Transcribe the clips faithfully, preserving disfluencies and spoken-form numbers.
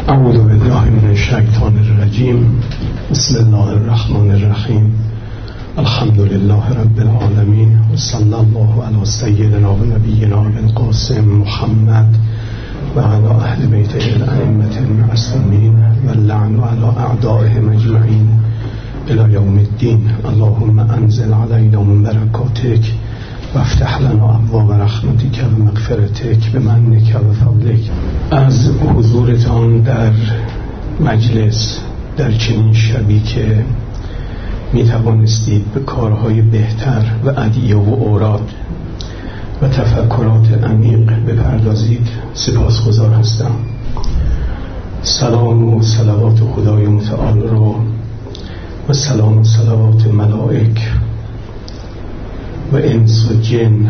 اعوذ بالله من الشیطان الرجیم. بسم الله الرحمن الرحیم. الحمد لله رب العالمین و صلی الله علی سیدنا و نبینا القاسم محمد و علی اهل بیته الائمه المعصومین و اللعن علی اعدائهم اجمعین الی یوم الدین. اللهم انزل علینا من برکاتک و افتح لنا ابواب رحمتک و مغفرتک بمنک و فضلک. از حضورتان در مجلس در چنین شبی که می توانستید به کارهای بهتر و ادعیه و اوراد و تفکرات عمیق بپردازید سپاسگزار هستم. سلام و صلوات خدای متعال رو و سلام و صلوات ملائک و انس و جن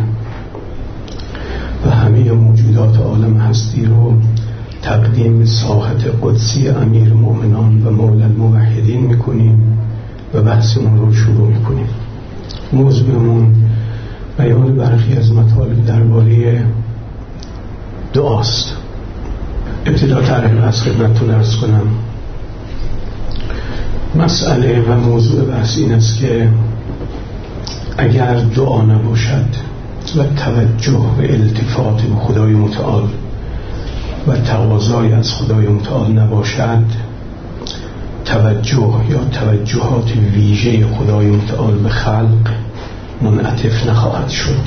و همه موجودات عالم هستی رو تقدیم به ساحت قدسی امیر مؤمنان و مولا الموحدین میکنیم و بحثمون رو شروع میکنیم. موضوعمون بیان برخی از مطالب درباره دعاست. ابتدا تعریف از خدمتتون عرض کنم. مسئله و موضوع بحث این است که اگر دعا نباشد و توجه و التفات به خدای متعال و تقاضای از خدای متعال نباشد، توجه یا توجهات ویژه خدای متعال به خلق منعطف نخواهد شد.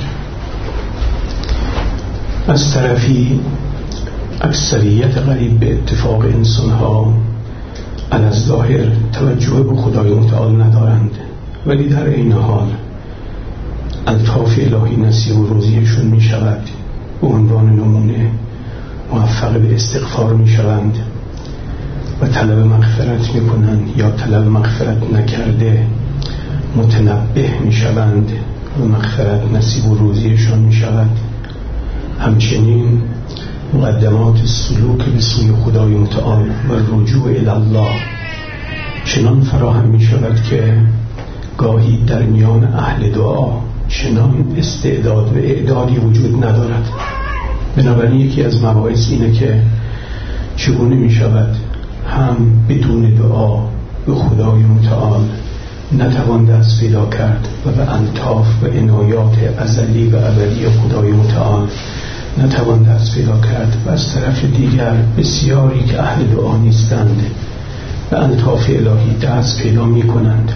از طرفی اکثریت قریب به اتفاق انسانها علی ظاهر توجه به خدای متعال ندارند، ولی در این حال الطاف الهی نصیب و روزیشون می شود. به عنوان نمونه موفق به استغفار می شوند و طلب مغفرت می کنند، یا طلب مغفرت نکرده متنبه می شوند و مغفرت نصیب و روزیشون می شود. همچنین مقدمات سلوک به سوی خدای متعال و رجوع الی الله چنان فراهم می شود که گاهی در میان اهل دعا چنان استعداد و اعدادی وجود ندارد. بنابراین یکی از مباحث اینه که چگونه می شود هم بدون دعا به خدای متعال نتوان دست پیدا کرد و به الطاف و عنایات ازلی و ابدی خدای متعال نتوان دست پیدا کرد، و از طرف دیگر بسیاری که اهل دعا نیستند به الطاف الهی دست پیدا می کنند.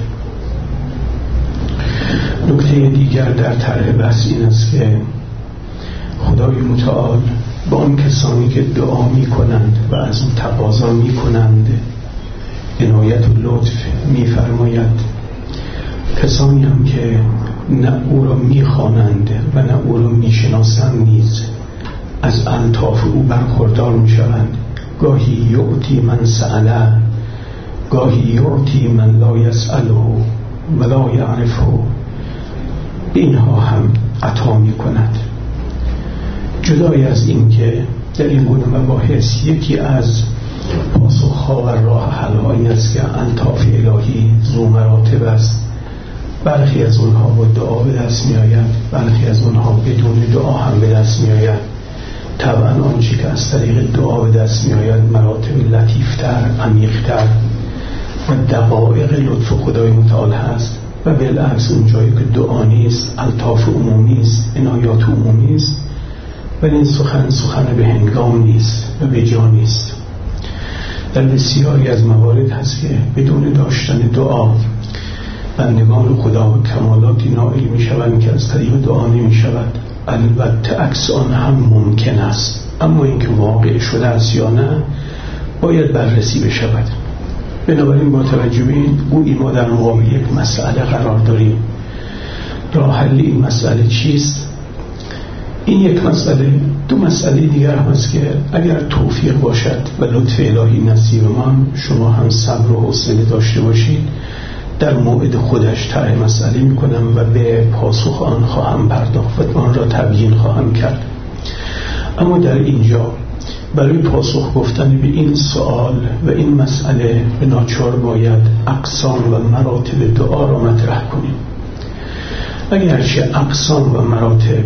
نکته دیگر در طرح بحث این است که خدای متعال با آن کسانی که دعا می کنند و از اون تقاضا می کنند عنایت و لطف می فرماید. کسانی هم که نه او را می خوانند و نه او را می شناسند نیز از الطاف او برخوردار می شوند. گاهی یعطی من سأله، گاهی یعطی من لا یسأله و لا یعرفه. به اینها هم عطا می کند. جدای از این که در این گونه مباحث یکی از پاسخها و راه حل‌ها این است که الطاف الهی ذو مراتب است. برخی از اونها با دعا به دست می آید، برخی از اونها بدون دعا هم به دست می آید. طبعا آنچه که از طریق دعا به دست می آید مراتب لطیفتر، عمیق‌تر و دقایق لطف خدای متعال هست، و بالعکس اون جایی که دعا نیست، الطاف عمومی است، عنایات عمومی است، ولی این سخن سخن به هنگام نیست و به جا نیست. در بسیاری از موارد هست که بدون داشتن دعا بندگان خدا و کمالاتی نائل می شوند که از طریق دعا نمی شود. البته عکس آن هم ممکن است، اما اینکه واقع شده است یا نه باید بررسی بشود. بنابراین با توجه به این گویی ما در مقابل یک مسئله قرار داریم. راه حل این مسئله چیست؟ این یک مسئله. دو مسئله دیگر هم هست که اگر توفیق باشد و لطف الهی نصیب من، شما هم صبر و حوصله داشته باشید، در موعد خودش طرح مسئله میکنم و به پاسخ آن خواهم پرداخت و آن را تبیین خواهم کرد. اما در اینجا برای پاسخ گفتن به این سوال و این مسئله به ناچار باید اقسام و مراتب دعا را مطرح کنیم. اگرچه اقسام و مراتب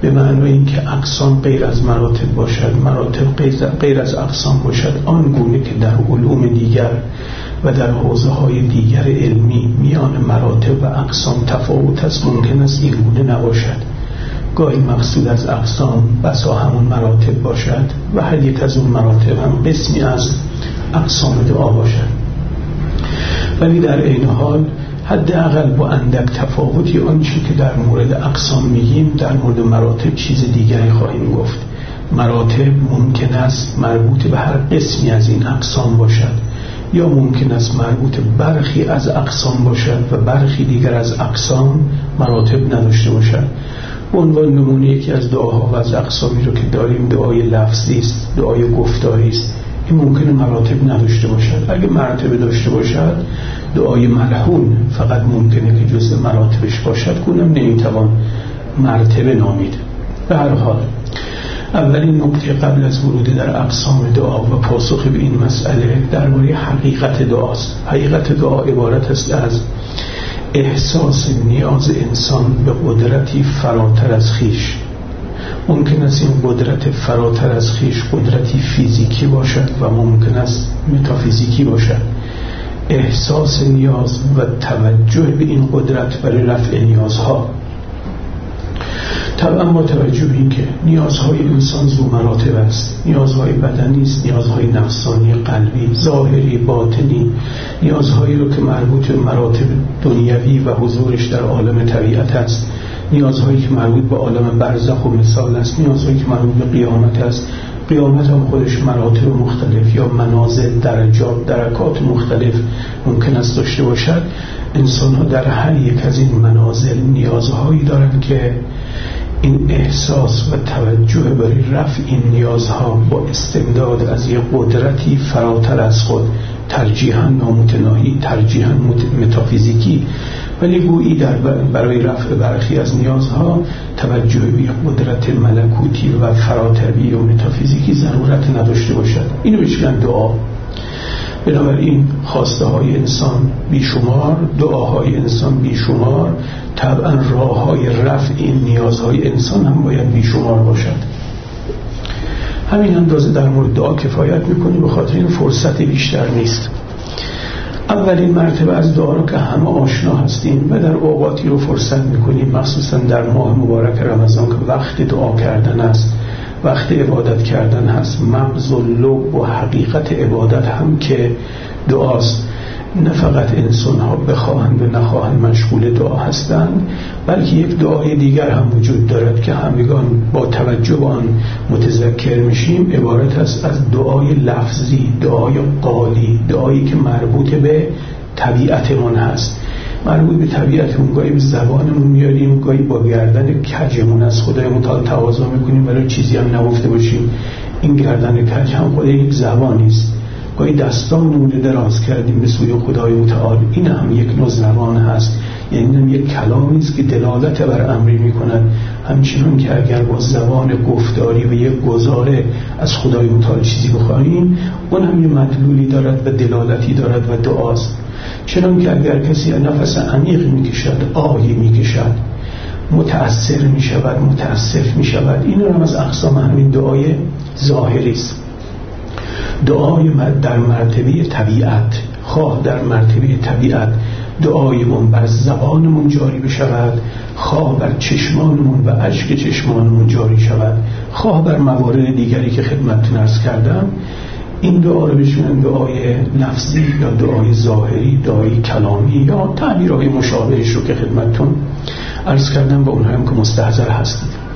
به معنای اینکه اقسام غیر از مراتب باشد، مراتب غیر از اقسام باشد، آن گونه که در علوم دیگر و در حوزه های دیگر علمی میان مراتب و اقسام تفاوت است، ممکن است این گونه نباشد. گاهی مقصود از اقسام بسا همون مراتب باشد و هر یک از اون مراتب هم قسمی از اقسام دعا باشد، ولی در این حال حداقل با اندک تفاوتی آنچه که در مورد اقسام میگیم در مورد مراتب چیز دیگری خواهیم گفت. مراتب ممکن است مربوط به هر قسمی از این اقسام باشد، یا ممکن است مربوط برخی از اقسام باشد و برخی دیگر از اقسام مراتب نداشته باشد. به عنوان نمونه یکی از دعاها و از اقسامی رو که داریم دعای لفظی است، دعای گفتاری است. این ممکنه مراتب نداشته باشد. اگه مراتب داشته باشد دعای ملحون فقط ممکنه که جزء مراتبش باشد، اونم نمیتوان مرتبه نامید. به هر حال اولین نکته قبل از ورود در اقسام دعا و پاسخ به این مسئله درباره حقیقت دعاست. حقیقت دعا عبارت است از احساس نیاز انسان به قدرتی فراتر از خیش. ممکن است این قدرت فراتر از خیش قدرتی فیزیکی باشد و ممکن است متافیزیکی باشد. احساس نیاز و توجه به این قدرت برای رفع نیازها. طبعا با توجه به این که نیازهای انسان ذو مراتب است، نیازهای بدنی است، نیازهای نفسانی، قلبی، ظاهری، باطنی، نیازهایی رو که مربوط به مراتب دنیوی و حضورش در عالم طبیعت است، نیازهایی که مربوط به عالم برزخ و مثال است، نیازهایی که مربوط به قیامت است. قیامت هم خودش مراتب مختلف یا منازل، درجات، درکات مختلف ممکن است داشته باشد. انسان ها در هر یک از این منازل نیازهایی دارند که این احساس و توجه برای رفع این نیازها با استمداد از یک قدرتی فراتر از خود، ترجیحاً نامتناهی، ترجیحاً متافیزیکی، ولی گویی در برای رفع برخی از نیازها توجه به یک قدرت ملکوتی و فراتری و متافیزیکی ضرورت نداشته باشد. اینو بهشگن دعا. بنابراین خواسته های انسان بیشمار، دعاهای انسان بیشمار، طبعا راه های رفع این نیازهای انسان هم باید بیشمار باشد. همین اندازه در مورد دعا کفایت میکنی، به خاطر این فرصت بیشتر نیست. اولین مرتبه از دعا رو که همه آشنا هستیم و در اوقاتی رو فرصت میکنیم، مخصوصا در ماه مبارک رمضان که وقت دعا کردن است، وقت عبادت کردن هست. مغز و لب و حقیقت عبادت هم که دعاست. نه فقط انسان ها بخواهند و نخواهند مشغول دعا هستند، بلکه یک دعای دیگر هم وجود دارد که همگان با توجه به آن متذکر میشیم. عبارت است از دعای لفظی، دعای قالی، دعایی که مربوط به طبیعتمون هست، مربوط به طبیعتمون. گاهی به زبانمون میاریم، گاهی با گردن کجمون از خدای متعال تواضع میکنیم ولی چیزی هم نگفته باشیم. این گردن کج هم خود یک زبانی است. گاهی دستانمون رو دراز کردیم به سوی خدای متعال، این هم یک نوع زبان هست، یعنی هم یک کلامی است که دلالت بر امری میکند. همچنان که اگر با زبان گفتاری و یک گزاره از خدای متعال چیزی بخواهیم، اون هم یک مدلولی دارد و دلالتی دارد و دعاست. چنان که اگر کسی نفس عمیق میکشد، آهی میکشد، متأثر میشود، متأسف میشود، این هم از اقسام همین دعای ظاهری است. دعای در مرتبه طبیعت، خواه در مرتبه طبیعت دعایمون بر زبانمون جاری بشود، خواه بر چشمانمون و اشک چشمانمون جاری شود، خواه بر موارد دیگری که خدمتتون عرض کردم. این دعا رو بشونن دعای لفظی یا دعای ظاهری، دعای کلامی یا تعبیرهای مشابهش رو که خدمتتون عرض کردم و اونها هم که مستحضر هستید.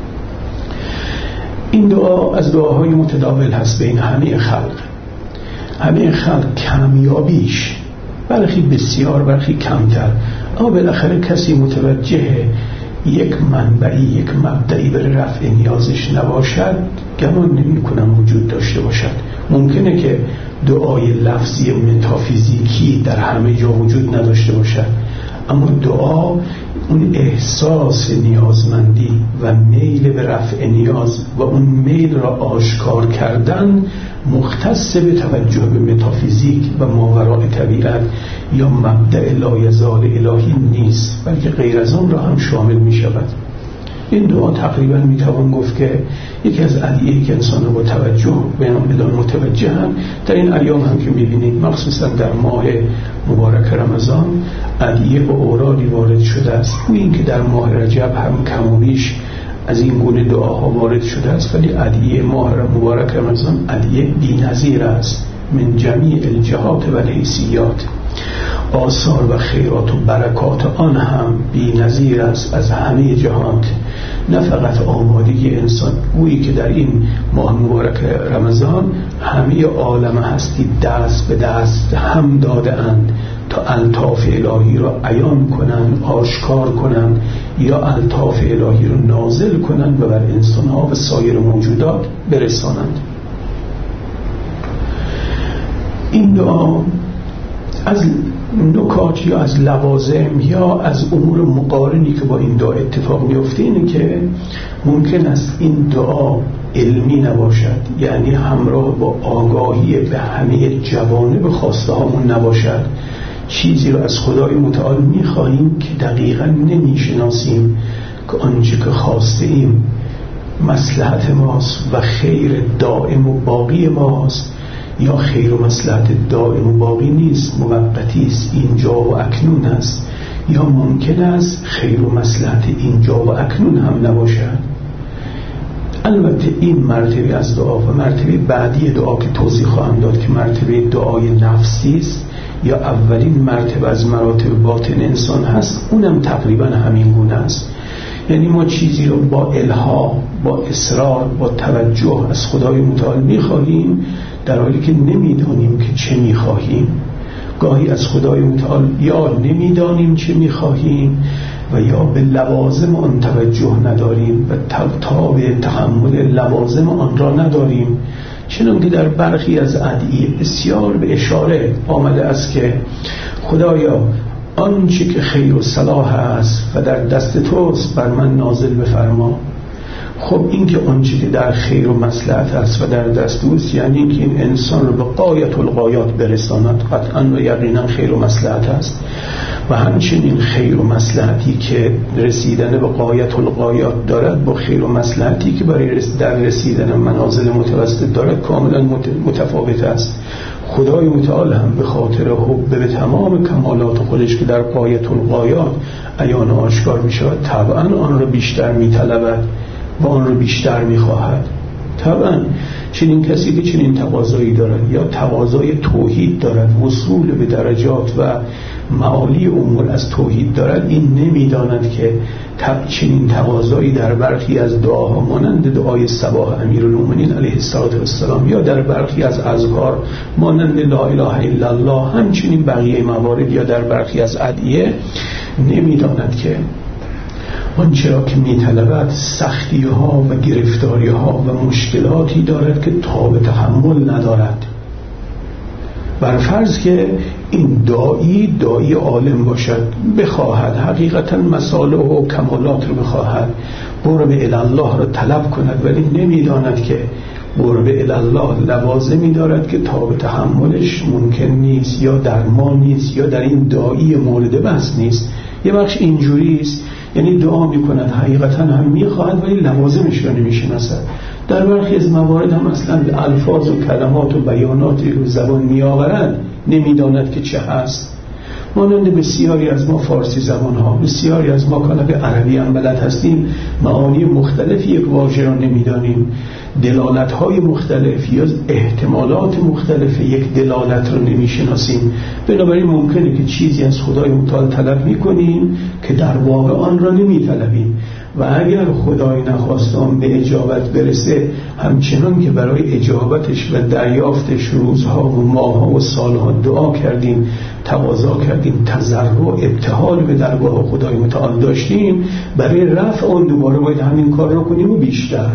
این دعا از دعاهای متداول هست بین همه خلق. همه خلق کمیابیش، برخی بسیار، برخی کمتر، اما بالاخره کسی متوجه یک منبعی، یک مبدعی برای رفع نیازش نباشد، گمان نمی کنم وجود داشته باشد. ممکنه که دعای لفظی متافیزیکی در همه جا وجود نداشته باشد، اما دعا اون احساس نیازمندی و میل به رفع نیاز و اون میل را آشکار کردن مختص به توجه به متافیزیک و ماوراء طبیعت یا مبدأ لایزال الهی نیست، بلکه غیر از آن را هم شامل می شود. این دعا تقریبا میتوان گفت که یکی از ادعیه‌ای که انسان رو با توجه به آن بدان متوجهن. در این ایام هم که میبینید مخصوصا در ماه مبارک رمضان ادعیه و اورادی وارد شده است. و این که در ماه رجب هم کم و بیش از این گونه دعاها وارد شده است، ولی ادعیه ماه مبارک رمضان ادعیه بی‌نظیر است من جمیع الجهات و الحیثیات. آثار و خیرات و برکات آن هم بی‌نظیر است از همه جهات، نه فقط آمادگی انسان. گویی که در این ماه مبارک رمضان همه عالم هستی دست به دست هم داده اند تا الطاف الهی را عیان کنند، آشکار کنند، یا الطاف الهی را نازل کنند و بر انسان‌ها و سایر موجودات برسانند. این دعا از نکات یا از لوازم یا از امور مقارنی که با این دعا اتفاق میفته اینه که ممکن است این دعا علمی نباشد، یعنی همراه با آگاهی به همه جوانب خواسته هامون نباشد. چیزی رو از خدای متعال میخواهیم که دقیقا نمیشناسیم که آنچه که خواسته ایم مصلحت ماست و خیر دائم و باقی ماست، یا خیر و مصلحت دائم و باقی نیست، موقتی است، اینجا و اکنون است، یا ممکن است خیر و مصلحت اینجا و اکنون هم نباشد. البته این مرتبه از دعا و مرتبه بعدی دعا که توضیح خواهم داد که مرتبه دعای نفسی است یا اولین مرتبه از مراتب باطن انسان هست، اونم تقریبا همین گونه است. یعنی ما چیزی رو با الها، با اصرار، با توجه از خدای متعال میخواهیم در حالی که نمیدانیم که چه میخواهیم. گاهی از خدای متعال یا نمیدانیم چه میخواهیم و یا به لوازم آن توجه نداریم و تاب تحمل لوازم آن را نداریم. چنانکه در برخی از ادعیه بسیار به اشاره آمده است که خدایا آنچه که خیر و صلاح است و در دست توست بر من نازل بفرما. خب این که آنچه که در خیر و مصلحت است و در دست اوست یعنی این که این انسان رو به غایت الغایات برساند، قطعا و یقینا خیر و مصلحت است. و همچنین خیر و مصلحتی که رسیدن به غایت الغایات دارد با خیر و مصلحتی که برای در رسیدن منازل متوسط دارد کاملا متفاوت است. خدای متعال هم به خاطر حب به تمام کمالات خودش که در غایت الغایات عیان و آشکار می شود طبعا آن را بیشتر می طلبد و آن را بیشتر می خواهد. طبعا چنین کسی که چنین تقاضایی دارد یا تقاضای توحید دارد، وصول به درجات و معالی امور از توحید دارد، این نمیداند که چنین تقاضایی در برخی از دعاها مانند دعای صباح امیرالمومنین علیه السلام یا در برخی از اذکار مانند لا اله الا الله، همچنین بقیه موارد یا در برخی از ادعیه نمیداند که آنچه را که می‌طلبد سختی ها و گرفتاری ها و مشکلاتی دارد که تاب تحمل ندارد. بر فرض که این داعی داعی عالم باشد، بخواهد حقیقتا مصالح و کمالات رو بخواهد، قرب الله را طلب کند، ولی نمیداند که قرب الله لوازمی دارد که تاب تحملش ممکن نیست یا در ما نیست یا در این داعی مورد بحث نیست. یه بخش اینجوری است، یعنی دعا میکند حقیقتا هم میخواهد ولی لوازمش را نمیشناسد. در برخی از موارد هم اصلا الفاظ و کلمات و بیاناتی رو زبان میآورد نمیداند که چه هست. مانند بسیاری از ما فارسی زبان ها، بسیاری از ما که عربی هم بلد هستیم، معانی مختلفی یک واژه را نمیدانیم، دلالت های مختلف یا احتمالات مختلف یک دلالت را نمیشناسیم. بنابراین ممکنه که چیزی از خدای متعال طلب میکنیم که در واقع آن را نمیطلبیم و اگر خدای نخواست آن به اجابت برسه، همچنان که برای اجابتش و دریافتش روزها و ماهها و سالها دعا کردیم، تقاضا کردیم، تضرع و ابتهال به درگاه خدای متعال داشتیم، برای رفع آن دوباره باید همین کار را کنیم و بیشتر.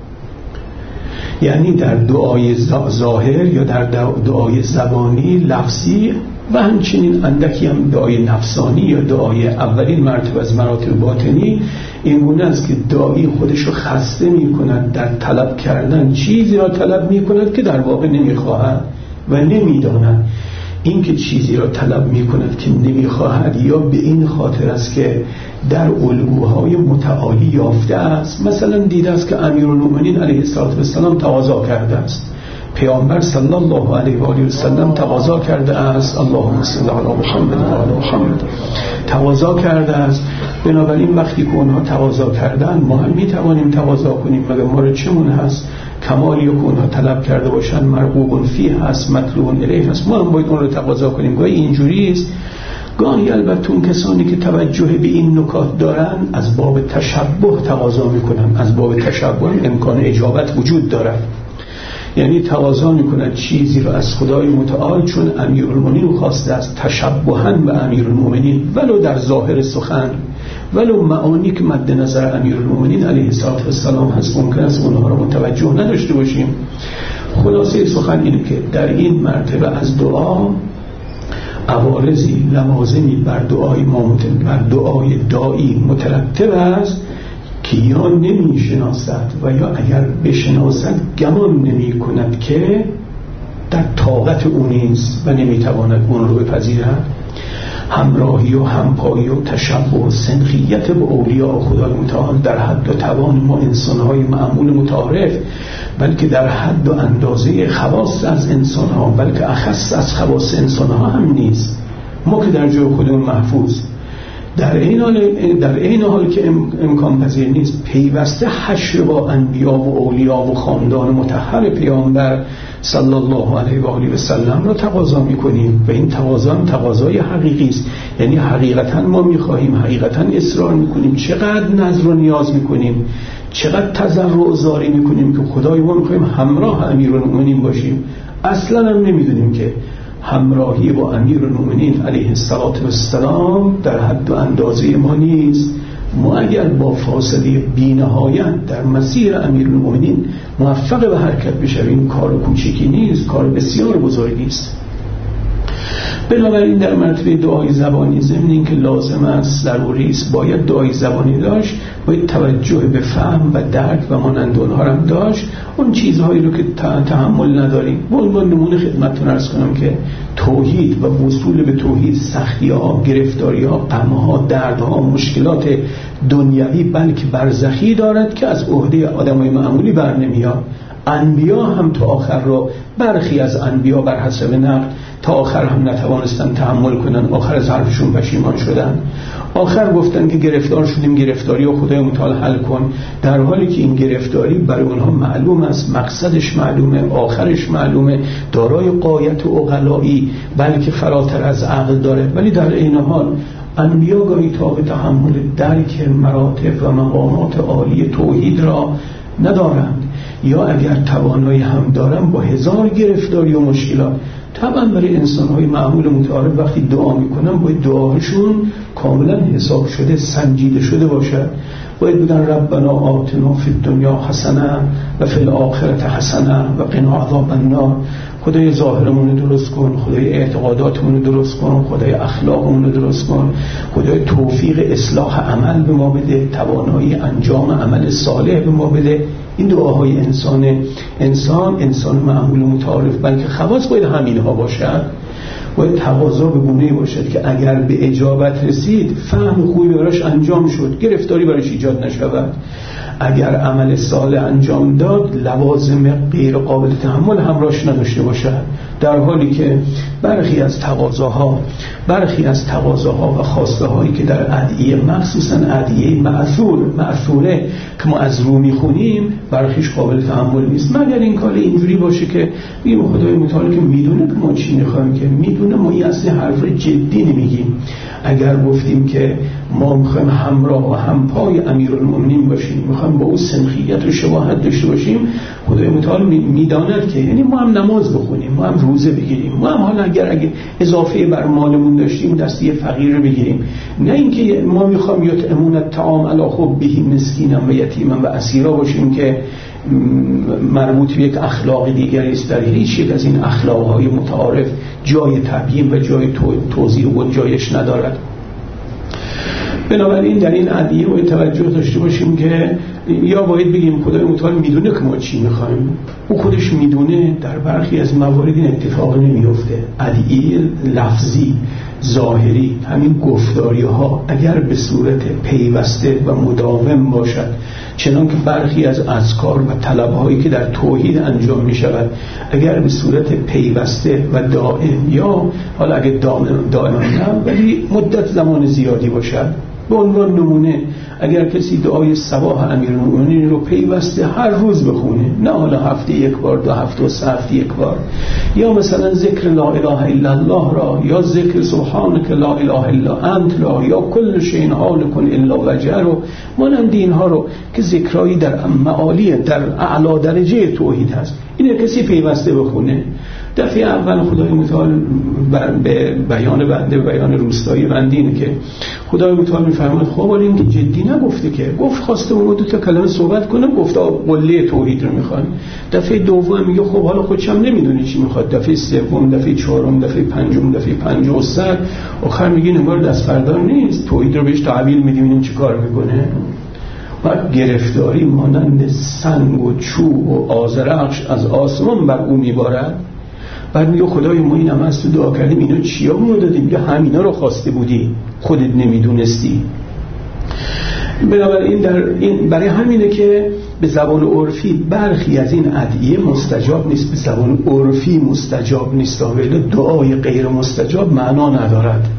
یعنی در دعای ظاهر یا در دعای زبانی لفظی و همچنین اندکی هم دعای نفسانی یا دعای اولین مرتبه از مراتب باطنی این گونه است که داعی خودش رو خسته می کند در طلب کردن چیزی را طلب می کند که در واقع نمی خواهد و نمی داند. این که چیزی را طلب می کند که نمی خواهد، یا به این خاطر است که در الگوهای متعالی یافته است. مثلا دیده است که امیرالمومنین علیه السلام تقاضا کرده است، پیامبر صلی الله علیه و آله و سلم تقاضا کرده است، اللهم صل علی محمد و آل محمد، تقاضا کرده است. بنابراین وقتی که اونها تقاضا کردن، ما هم می توانیم تقاضا کنیم. مگر ما را چمون هست؟ کمالی که اونها طلب کرده باشن مرغوب فیه هست، مطلوب الیه هست، ما هم باید اون رو تقاضا کنیم. گاهی اینجوری است. گاهی البته اون کسانی که توجه به این نکات دارن از باب تشبه تقاضا میکنن. از باب تشبه امکان اجابت وجود دارد، یعنی تقاضا میکنن چیزی رو از خدای متعال، چون امیرالمومنین خواسته است تشبها به امیرالمومنین، ولو در ظاهر سخن، ولو معانی که مد نظر امیرالمومنین علیه السلام هست ممکن است اونها رو متوجه نداشته باشیم. خلاصه سخن اینه که در این مرتبه از دعا عوارضی لوازمی بر دعای ما بر دعای داعی مترتب است که یا نمی شناسد و یا اگر بشناسد گمان نمی کند که در طاقت او نیست و نمی تواند اون رو بپذیرد. همراهی و همپایی و تشبه و سنخیت با اولیاء خدای متعال در حد و توان ما انسان‌های معمول متعارف، بلکه در حد و اندازه خواص از انسان‌ها، بلکه اخص از خواص انسان‌ها هم نیست. ما که در جای خودمون محفوظ، در این حال در این حال که امکان پذیر نیست پیوسته حشر با انبیا و اولیا و خاندان مطهر پیامبر صلی الله علیه و آله و سلم را تقاضا می‌کنیم و این تقاضا هم تقاضای حقیقی است. یعنی حقیقتا ما می‌خواهیم، حقیقتا اصرار می‌کنیم، چقدر نذر و نیاز می‌کنیم، چقدر تضرع و زاری می‌کنیم که خدای ما می‌خوایم همراه امیرالمومنین باشیم. اصلا هم نمی‌دونیم که همراهی با امیرالمومنین علیه السلام در حد و اندازه ما نیست. ما اگر با فاصله بی‌نهایت در مسیر امیرالمومنین موفق به حرکت بشویم، کار کوچکی نیست، کار بسیار بزرگی است. بنابراین در مرتبه دعای زبانی، ضمن این که لازم است، ضروری است، باید دعای زبانی داشت، باید توجه به فهم و درک و مانند اونها هم داشت. اون چیزهایی رو که تحمل نداریم، به عنوان نمونه خدمتتون عرض کنم که توحید و وصول به توحید سختی‌ها، گرفتاری‌ها، غم‌ها، دردها، مشکلات دنیوی بلکه برزخی دارد که از عهده آدمای معمولی بر نمیاد. انبیا هم تا آخر رو، برخی از انبیا بر حسب نقل تا آخر هم نتوانستن تحمل کنن، آخر از حرفشون پشیمان شدن، آخر گفتن که گرفتار شدیم، گرفتاری و خدای متعال حل کن، در حالی که این گرفتاری برای اونها معلوم است، مقصدش معلومه، آخرش معلومه، دارای غایت و عقلایی بلکه فراتر از عقل داره، ولی در این حال انبیا گاهی طاقت تحمل درک مراتب و مقامات عالی توحید را ندارند، یا اگر توانایی هم دارن با هزار گرفتاری و مشکلات. طبعا برای انسان‌های معمول متعارف وقتی دعا میکنن باید دعاشون کاملا حساب شده، سنجیده شده باشد. باید بگن ربنا آتنا فی الدنیا حسنه و فی الاخره حسنه و قنا عذاب النار. خدای ظاهرمون رو درست کن، خدای اعتقاداتمون رو درست کن، خدای اخلاقمون رو درست کن، خدای توفیق اصلاح عمل به ما بده، توانایی انجام عمل صالح به ما بده. این دعاهای انسان انسان انسان معمول متعارف بلکه خواص باید همینها باشد. باید تقاضا به گونه‌ای باشد که اگر به اجابت رسید، فهم خوبی براش انجام شد، گرفتاری براش ایجاد نشود. اگر عمل صالح انجام داد، لوازم غیر قابل تحمل همراهش نداشته باشد. در حالی که برخی از تقاضاها برخی از تقاضاها و خواسته هایی که در ادعیه، مخصوصا ادعیه معثور معثوره که ما از رو میخونیم، برخیش قابل تحمل نیست، مگر این کار اینجوری باشه که بگیم خدای متعال که میدونه که ما چی میخوایم، که میدونه ما این اصلا حرف جدی نمیگیم. اگر گفتیم که ما میخوایم همراه و همپای امیرالمومنین باشیم، میخوایم با او سنخیت و شباهت داشته باشیم، خدای متعال میداند که یعنی ما هم نماز بخونیم، ما هم روزه بگیریم، ما هم حالا اگر اگه اضافه بر مالمون داشتیم دستی فقیر رو بگیریم، نه اینکه ما میخوایم یطعمون الطعام علی حبه مسکینا و یتیما و اسیرا باشیم که مربوط به یک اخلاق دیگری است. در هیچ یک از این اخلاقهای متعارف جای تبیین و جای توضیح و گنجایش ندارد. بنابراین در این ادعیه باید توجه داشته باشیم که یا باید بگیم خدای متعال میدونه که ما چی میخوایم، او خودش میدونه. در برخی از موارد این اتفاق نمیفته. ادعیه لفظی ظاهری، همین گفتاری ها اگر به صورت پیوسته و مداوم باشد، چنان که برخی از اذکار و طلبهایی که در توحید انجام می شود اگر به صورت پیوسته و دائم، یا حالا اگر دائم نه ولی مدت زمان زیادی باشد، به عنوان نمونه اگر کسی دعای صباح امیرالمومنین رو پیوسته هر روز بخونه، نه حالا هفته یک بار، دو هفته و سه هفته یک بار، یا مثلا ذکر لا اله الا الله را، یا ذکر سبحانک لا اله الا انت را، یا کل شیء هالک الا وجهه رو، مانند اینها رو که ذکرایی در معالی در اعلی درجه توحید هست، این کسی پیوسته بخونه. دفعه اول خدای متعال به بیان بنده، بیان روستایی بنده اینه که خدای متعال میفرماید خب ولی این که جدی نگفته که، گفت خواسته اون دو تا کلمه صحبت کنم، گفته قله توحید رو میخوان. دفعه دوم میگه خب حالا خودش هم نمیدونی چی میخواد. دفعه سوم، دفعه چهارم، دفعه پنجم، دفعه پنجاه و صد، آخر میگه نگار دست فردار نیست، توحید رو بهش تحویل میدیم این چی کار میکنه. و گرفتاری مانند سنگ و چوب و آذرخش از آسمان بر او میبارد. بعد میگه خدای ما این هم از تو دعا کردیم اینا چیا ما دادیم، یا همینا رو خواسته بودی خودت نمیدونستی. بنابراین در این برای همینه که به زبان عرفی برخی از این ادعیه مستجاب نیست، به زبان عرفی مستجاب نیست، ولی دعای غیر مستجاب معنا ندارد.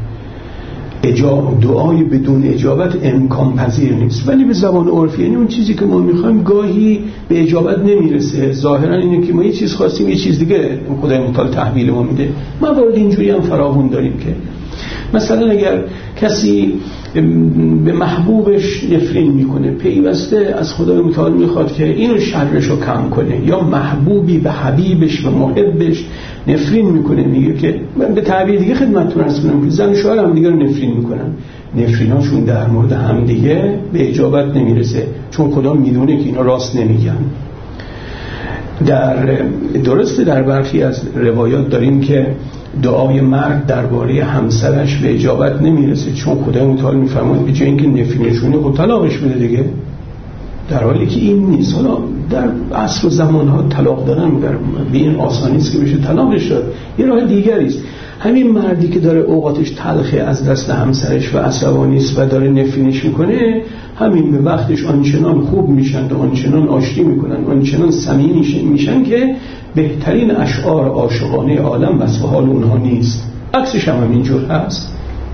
اجاب دعای بدون اجابت امکان پذیر نیست، ولی به زبان عرفی یعنی اون چیزی که ما میخوایم گاهی به اجابت نمیرسه. ظاهرا اینه که ما یه چیز خواستیم یه چیز دیگه خدای متعال تحویل ما میده. موارد اینجوری هم فراوون داریم که مثلا اگر کسی به محبوبش نفرین میکنه، پیوسته از خدای متعال میخواد که اینو شرش رو کم کنه، یا محبوبی به حبیبش و محبش نفرین میکنه، میگه که من به تعبیر دیگه خدمتتون عرض کنم که زن و شوهر هم دیگه رو نفرین میکنن، نفریناشون در مورد هم دیگه به اجابت نمیرسه، چون خدا میدونه که اینا راست نمیگن. در درسته در برخی از روایات داریم که دعای مرد درباره همسرش به اجابت نمیرسه، چون خدای متعال میفرماید به جای اینکه نفرینشونه خب طلاقش بده دیگه، در حالی که این نیست. حالا در عصر و زمانها طلاق دادن به این آسانی است که بشه طلاقش داد، یه راه دیگری است. همین مردی که داره اوقاتش تلخه از دست همسرش و عصبانی است و داره نفرینش میکنه، همین به وقتش آنچنان خوب میشن و آنچنان آشتی میکنن، آنچنان صمیمی میشن که بهترین اشعار عاشقانه عالم وصف حال اونها نیست. عکسش هم همینجور هست.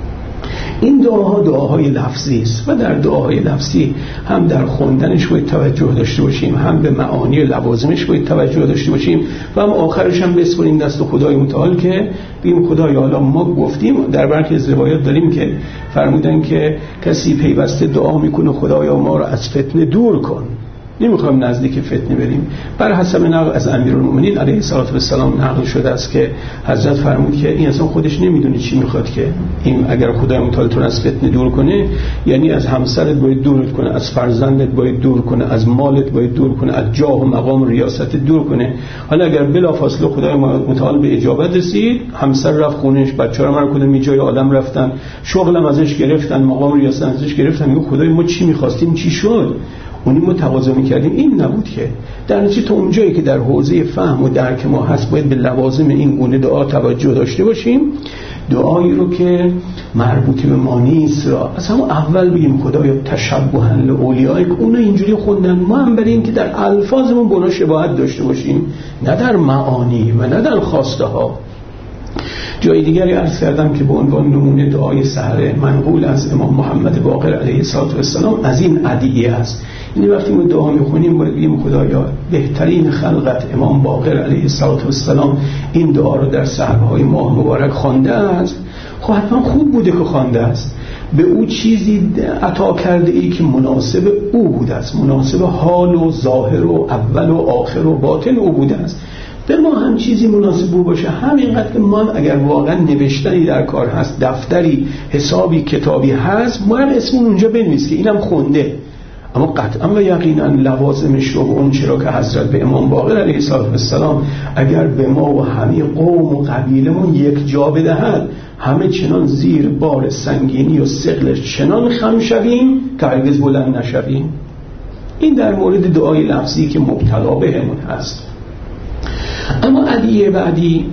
این دعاها دعاهای لفظی است و در دعاهای لفظی هم در خوندنش باید توجه داشته باشیم، هم به معانی لوازمش باید توجه داشته باشیم و هم آخرش هم بسپاریم دست خدای متعال که بگیم خدای حالا ما گفتیم. در برخی از روایات داریم که فرمودن که کسی پیوسته دعا میکنه خدایا ما رو از فتنه دور کن، نمیخوایم نزدیک فتنه بریم. بر حسب نقل از امیرالمومنین علیه السلام نقل شده است که حضرت فرمود که این اصلا خودش نمیدونه چی میخواد، که این اگر خدای متعال تو از فتنه دور کنه یعنی از همسرت باید دورت کنه، از فرزندت باید دور کنه، از مالت باید دور کنه، از جاه و مقام و ریاست دور کنه. حالا اگر بلافاصله خدای متعال به اجابت رسید، همسر رفت خونش، بچه‌ها رو کدوم می جای عالم رفتن، شغلم ازش گرفتن، مقام و ریاست ازش گرفتن، میگه خدای ما چی می‌خواستیم چی شد، اونی ما تقاضا می‌کردیم این نبود. که در نتیجه تا اونجایی که در حوزه فهم و درک ما هست باید به لوازم این گونه دعا توجه داشته باشیم. دعایی رو که مربوط به ما نیست را از همون اول بگیم خدایا تشبها لاولیائک، اون اینجوری خوندن، ما هم بریم که در الفاظمون با اونا شباهت داشته باشیم، نه در معانی و نه در خواسته ها. جای دیگری عرض کردم که به عنوان نمونه دعای سحر منقول از امام محمد باقر علیه السلام از این ادعیه است. یعنی وقتی ما دعا میخونیم باید بگیم خدایا بهترین خلقت امام باقر علیه السلام این دعا رو در سحرهای ماه مبارک خوانده است، خب حتما خوب بوده که خوانده است، به او چیزی عطا کرده ای که مناسب او بوده است، مناسب حال و ظاهر و اول و آخر و باطن او بوده است. به ما هم چیزی مناسب او باشه، همینقدر که ما اگر واقعا نوشتنی در کار هست، دفتری، حسابی، کتابی هست، ما هم اسمون اونجا بنویسیم که اینم خونده. اما قطعا و یقینا لوازمش رو اون چرا که حضرت به امام باقر علیه السلام اگر به ما و همه قوم و قبیلمون یک جا بدهد همه چنان زیر بار سنگینی و ثقل چنان خم شویم که هرگز بلند نشویم. این در مورد دعای لفظی که مبتلا بهمون هست. اما ادعیه بعدی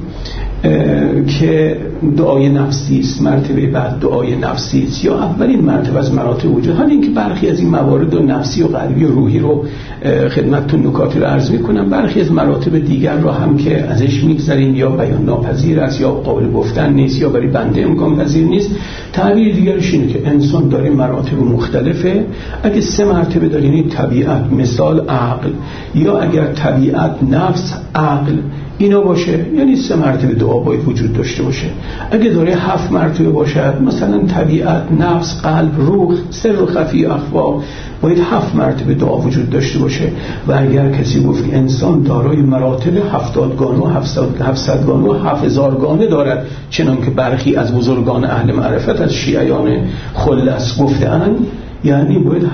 که دعای نفسی است، مرتبه بعد دعای نفسی است یا اولین مرتبه از مراتب وجود. حالا اینکه برخی از این موارد و نفسی و قلبی و روحی رو خدمتتون نکاتی رو عرض می‌کنم، برخی از مراتب دیگر رو هم که ازش می‌گذریم یا بیان ناپذیر است یا قابل گفتن نیست یا برای بنده امکان پذیر نیست. تعبیر دیگرش اینه که انسان داره مراتب مختلفه. اگه سه مرتبه داره، یعنی طبیعت، مثال عقل، یا اگر طبیعت، نفس، عقل اینا باشه، یعنی سه مرتبه دعا باید وجود داشته باشه. اگه داره هفت مرتبه باشد، مثلا طبیعت، نفس، قلب، روح، سر و خفی، اخفا، باید هفت مرتبه دعا وجود داشته باشه. و اگر کسی گفت که انسان دارای مراتب هفتادگانه و هفتصدگانه و هفت هزارگانه دارد، چنان که برخی از بزرگان اهل معرفت از شیعیان خلص گفته‌اند، یعنی باید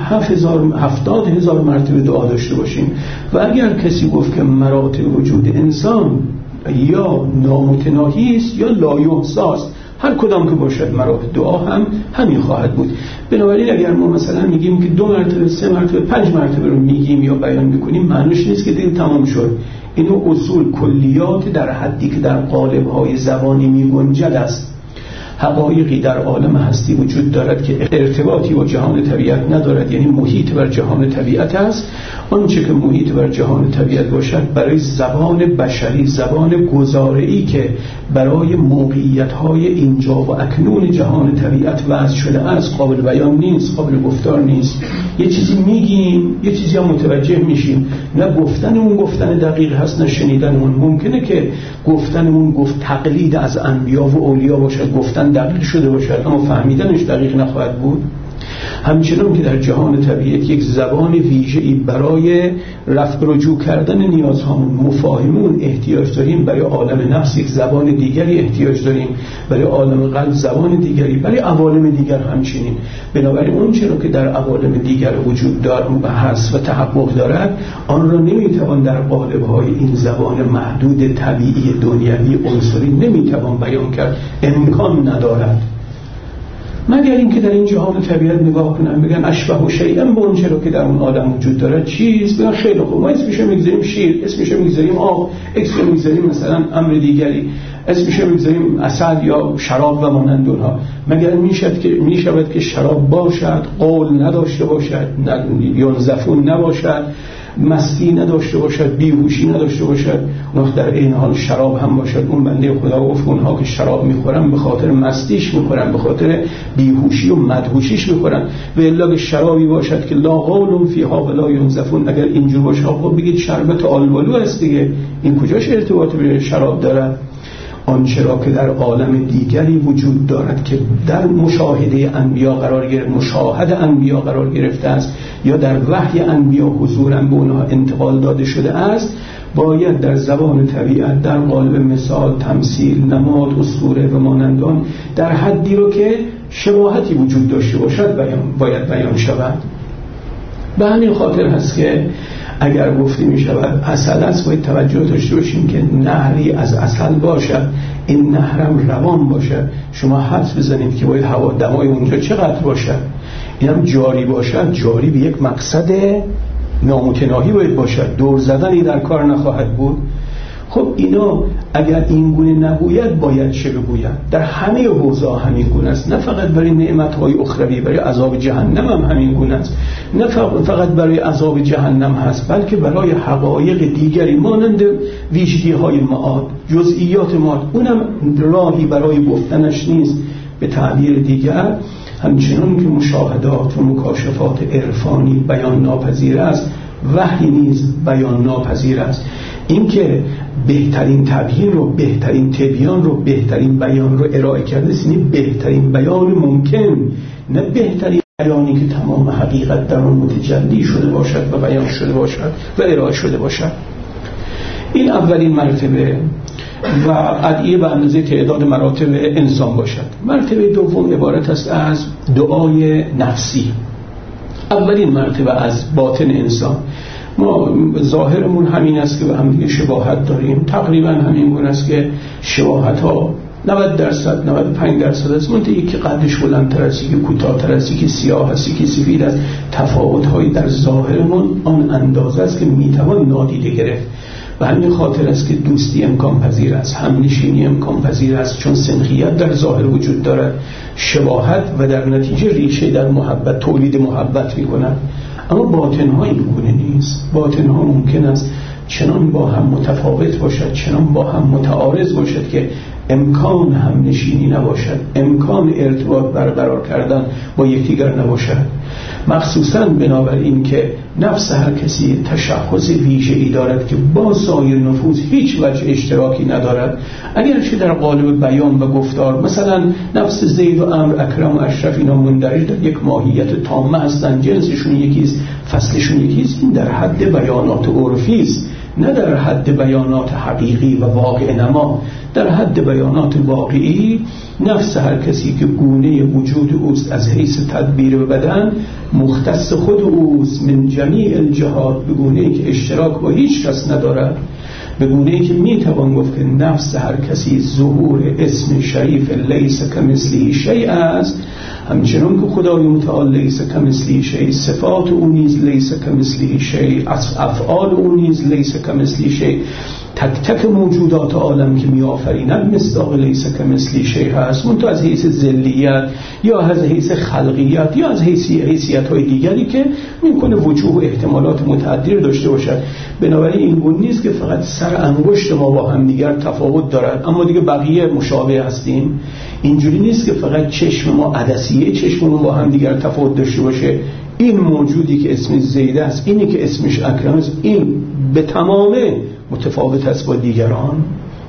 هفتاد هزار مرتبه دعا داشته باشیم. و اگر کسی گفت که مراتب وجود انسان یا نامتناهی است یا لایحصی است، هر کدام که باشد مراتب دعا هم همین خواهد بود. بنابراین اگر ما مثلا میگیم که دو مرتبه، سه مرتبه، پنج مرتبه رو میگیم یا بیان میکنیم، معنیش نیست که دیگه تمام شد. اینو اصول کلیات در حدی که در قالب‌های زبانی میگنجد است. حقایقی در عالم هستی وجود دارد که ارتباطی با جهان طبیعت ندارد، یعنی محیط بر جهان طبیعت است. آنچه که محیط بر جهان طبیعت باشد برای زبان بشری، زبان گزاره‌ای که برای موقعیت‌های اینجا و اکنون جهان طبیعت وضع شده است، قابل بیان نیست، قابل گفتار نیست. یه چیزی میگیم، یه چیزی هم متوجه میشیم، نه گفتنمون گفتن دقیق هست، نه شنیدنمون. ممکنه که گفتنمون گفت تقلید از انبیا و اولیا باشد، گفتن دقیق شده باشد، اما فهمیدنش دقیق نخواهد بود. همچنان که در جهان طبیعت یک زبان ویژه‌ای برای رفع رجوع کردن نیازهامون، مفاهیمون احتیاج داریم، برای عالم نفس یک زبان دیگری احتیاج داریم، برای عالم قلب زبان دیگری، برای عوالم دیگر همچنین. بنابراین اون چرا که در عوالم دیگر وجود دارد و هست و تحقق دارد، آن را نمیتوان در قالب‌های این زبان محدود طبیعی دنیوی عنصری نمیتوان بیان کرد، امکان ندارد. مگر اینکه در این جهان طبیعت نگاه کنن بگن اشبه و شیئا به اون چرا که در اون آدم وجود داره چیز، بگن خیلی خوب، ما اسمش میگذاریم شیر، اسمش میگذاریم آب، اسمش میگذاریم مثلا امر دیگری، اسمش میگذاریم عسل یا شراب و مانند اونها. مگر میشد که میشود که شراب باشد، قول نداشته باشد، ینزفون نباشد، مستی نداشته باشد، بیهوشی نداشته باشد، اون در این حال شراب هم باشد؟ اون بنده خدا گفت اونها که شراب میخورن به خاطر مستیش میخورن، به خاطر بیهوشی و مدهوشیش میخورن. و الا شرابی باشد که لا قول فیها ولا ینزفون، اگر اینجور باشه خب بگید شربت آلبالو است دیگه، این کجاش ارتباط به شراب داره؟ آنچه را که در عالم دیگری وجود دارد که در مشاهده انبیا قرار گرفت، مشاهده انبیا قرار گرفته است، یا در وحی انبیا حضوراً به اونها انتقال داده شده است، باید در زبان طبیعت، در قالب مثال، تمثیل، نماد، اسطوره و مانند آن در حدی رو که شباهتی وجود داشته باشد بیان باید بیان شود. به همین خاطر هست که اگر گفته می شود عسل است، باید توجه داشته باشیم که نهری از عسل باشد، این نهرم روان باشد. شما حدس بزنید که باید هوا دمای اونجا چقدر باشد، اینم جاری باشد، جاری به یک مقصد نامتناهی باید باشد، دور زدنی در کار نخواهد بود. خب اینا اگر این گونه نبوید باید چه بگوید؟ در همه حوزه همین گونه است، نه فقط برای نعمت‌های اخروی، برای عذاب جهنم هم همین گونه است. نه فقط برای عذاب جهنم هست، بلکه برای حقایق دیگری مانند ویژگی‌های معاد، جزئیات معاد، اونم راهی برای گفتنش نیست. به تعبیر دیگر همچنان که مشاهدات و مکاشفات عرفانی بیان ناپذیر است، وحی نیز بیان ناپذیر است. اینکه بهترین تبیین رو، بهترین تبیان رو، بهترین بیان رو ارائه کرده است، یعنی بهترین بیان ممکن، نه بهترین بیانی که تمام حقیقت در اون متجلی شده باشد و بیان شده باشد و ارائه شده باشد. این اولین مرتبه و ادعیه به اندازه تعداد مراتب انسان باشد. مرتبه دوم عبارت است از دعای نفسی. اولین مرتبه از باطن انسان. ما ظاهرمون همین است که به هم دیگه شباهت داریم، تقریبا همین گونه است که شباهت ها نود درصد نود و پنج درصد است. منتها یکی قدش بلندتر است، یکی کوتاه‌تر است، یکی سیاه است، یکی سفید است. تفاوت‌های در ظاهرمون آن اندازه است که میتوان نادیده گرفت. و همین خاطر است که دوستی امکان پذیر است، همنشینی امکان پذیر است، چون سنخیت در ظاهر وجود دارد، شباهت و در نتیجه ریشه در محبت، تولید محبت می‌کند. اما باطن‌ها این گونه نیست. باطن‌ها ممکن است چنان با هم متفاوت باشد، چنان با هم متعارض باشد که امکان هم نشینی نباشد، امکان ارتباط برقرار کردن با یکدیگر نباشد. مخصوصاً بنابراین که نفس هر کسی تشخص ویژه‌ای دارد که با سایر نفوس هیچ وجه اشتراکی ندارد، اگرچه در قالب بیان و گفتار مثلا نفس زید و عمرو، اکرم و اشرف اینا مندرج در یک ماهیت تامه هستند، جنسشون یکیست، فصلشون یکیست. این در حد بیانات عرفی است، نه در حد بیانات حقیقی و واقع نما. در حد بیانات واقعی نفس هر کسی که گونه وجود اوست از حیث تدبیر بدن مختص خود اوست من جمیع الجهات، به گونه‌ای که اشتراک با هیچ کس ندارد، به گونه‌ای که میتوان گفت که نفس هر کسی ظهور اسم شریف لیس کمثله شیء است. همچنان که خدای متعال لیس کمثله شیء، صفات او نیز لیس کمثله شیء، افعال او نیز لیس کمثله شیء. تک تک موجودات عالم که می آفریند مصداق لیس کمثله شیء هست، منتها از حیث ذلیت یا از حیث خلقیت یا از حیث حیثیت های دیگری که میکنه وجوه و احتمالات متعدد داشته باشد. بنابراین این گونه نیست که فقط سر انگشت ما با هم دیگر تفاوت دارد اما دیگه بقیه مشابه هستیم. اینجوری نیست که فقط چشم ما عدسیه چشممون با هم دیگر تفاوت داشته باشه. این موجودی که اسمش زید است، اینی که اسمش اکرم است، این به تمامه متفاوت است با دیگران.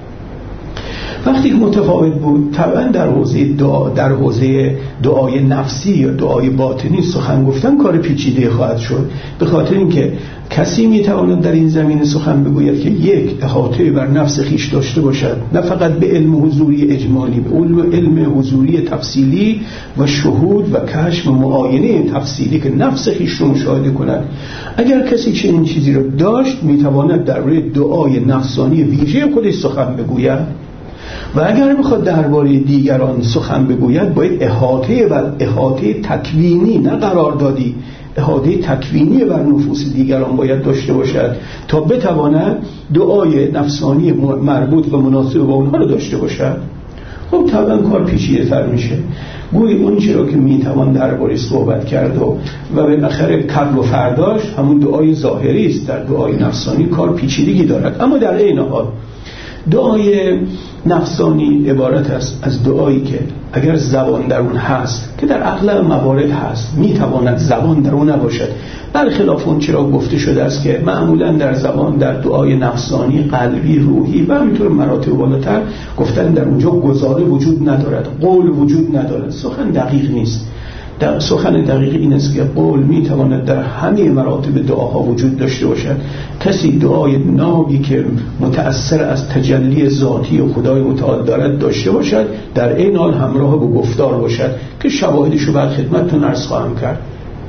وقتی که متفاوت بود طبعا در حوزه دعا، در حوزه دعای نفسی یا دعای باطنی سخن گفتن کار پیچیده خواهد شد، به خاطر اینکه کسی میتواند در این زمینه سخن بگوید که یک، احاطه بر نفس خیش داشته باشد، نه فقط به علم حضوری اجمالی، به علم حضوری تفصیلی و شهود و کشف و معاینه تفصیلی که نفس خیش رو مشاهده کند. اگر کسی چنین چیزی رو داشت میتواند درباره دعای نفسانی ویژه خودش سخن بگوید. و اگر میخواد درباره دیگران سخن بگوید باید احاطه بر احاطه تکوینی، نه قراردادی، احاطه تکوینی بر نفوس دیگران باید داشته باشد تا بتواند دعای نفسانی مربوط و مناسب با اونها رو داشته باشد. خب طبعا کار پیچیده تر میشه. گویی اون چرا که میتوان درباره صحبت کرد و و بالاخره قبل و فرداش همون دعای ظاهری است، در دعای نفسانی کار پیچیدگی دارد. اما در عین حال دعای نفسانی عبارت است از دعایی که اگر زبان در اون هست، که در اغلب موارد هست، میتواند زبان در اون نباشد، برخلاف اون چرا گفته شده است که معمولا در زبان در دعای نفسانی قلبی، روحی و همینطور مراتب بالاتر گفتن در اونجا گزاره وجود ندارد، قول وجود ندارد. سخن دقیق نیست. در سخن دقیق این است که قول میتواند در همه مراتب دعاها وجود داشته باشد. کسی دعای نابی که متأثر از تجلی ذاتی خدای متعال دارد داشته باشد، در این حال همراه با گفتار باشد که شواهدش رو بر خدمتتون عرض خواهم کرد.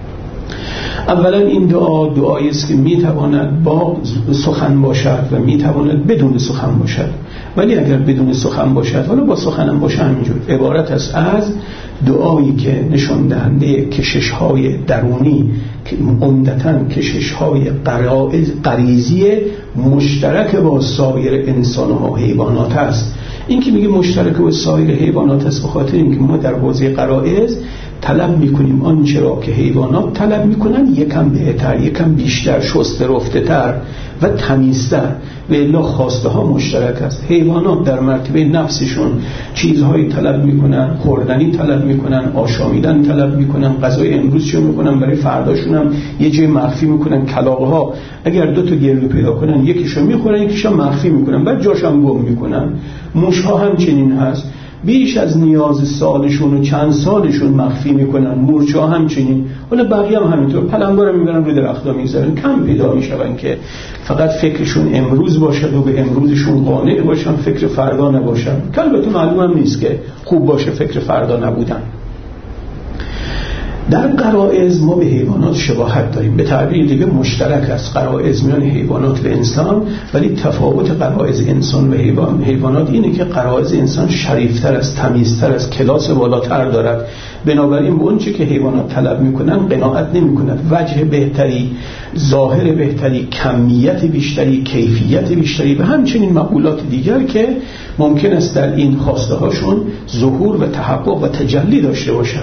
اولا این دعا دعایی است که میتواند با سخن باشد و میتواند بدون سخن باشد. ولی اگر بدون سخن باشد ولی با سخنم باشه همینجور عبارت است از دعایی که نشان دهنده کشش‌های درونی، عمدتاً کشش‌های غریزی مشترک با سایر انسان‌ها و حیوانات است. این که میگه مشترک با سایر حیوانات است به خاطر اینکه ما در حوزه غرایز طلب میکنیم آنچه را که حیوانات طلب میکنن یکم بهتر، یکم بیشتر، شسته رفته تر و تمیزتر، و الا خواسته ها مشترک است. حیوانات در مرتبه نفسشون چیزهایی طلب میکنن، خوردنی طلب میکنن، آشامیدن طلب میکنن، غذای امروزشون میکنن برای فرداشون هم یه جای مخفی میکنن. کلاغه ها اگر دو تا گلو پیدا کنن یکیشو میخورن یکیشو مخفی میکنن بعد جاش هم گم میکنن. موش ها هم چنین هست، بیش از نیاز سالشون و چند سالشون مخفی میکنن. مورچه ها همچنین، ولی بقیه هم همینطور. پلنگا رو میبرن روی درخت‌ها میذارن، کم پیدا میشون که فقط فکرشون امروز باشد و به امروزشون قانع باشن، فکر فردا نباشن. که البته معلوم هم نیست که خوب باشه فکر فردا نبودن. در غرایز ما به حیوانات شباهت داریم، به تعبیر دیگه مشترک است غرایز میان حیوانات و انسان، ولی تفاوت غرایز انسان و حیوان حیوانات اینه که غرایز انسان شریفتر است، تمیزتر است، کلاس بالاتر دارد. بنابراین به اون چه که حیوانات طلب میکنن قناعت نمیکند. وجه بهتری، ظاهر بهتری، کمیت بیشتری، کیفیت بیشتری و همچنین مقولات دیگر که ممکن است در این خواسته هاشون ظهور و تحقق و تجلی داشته باشد.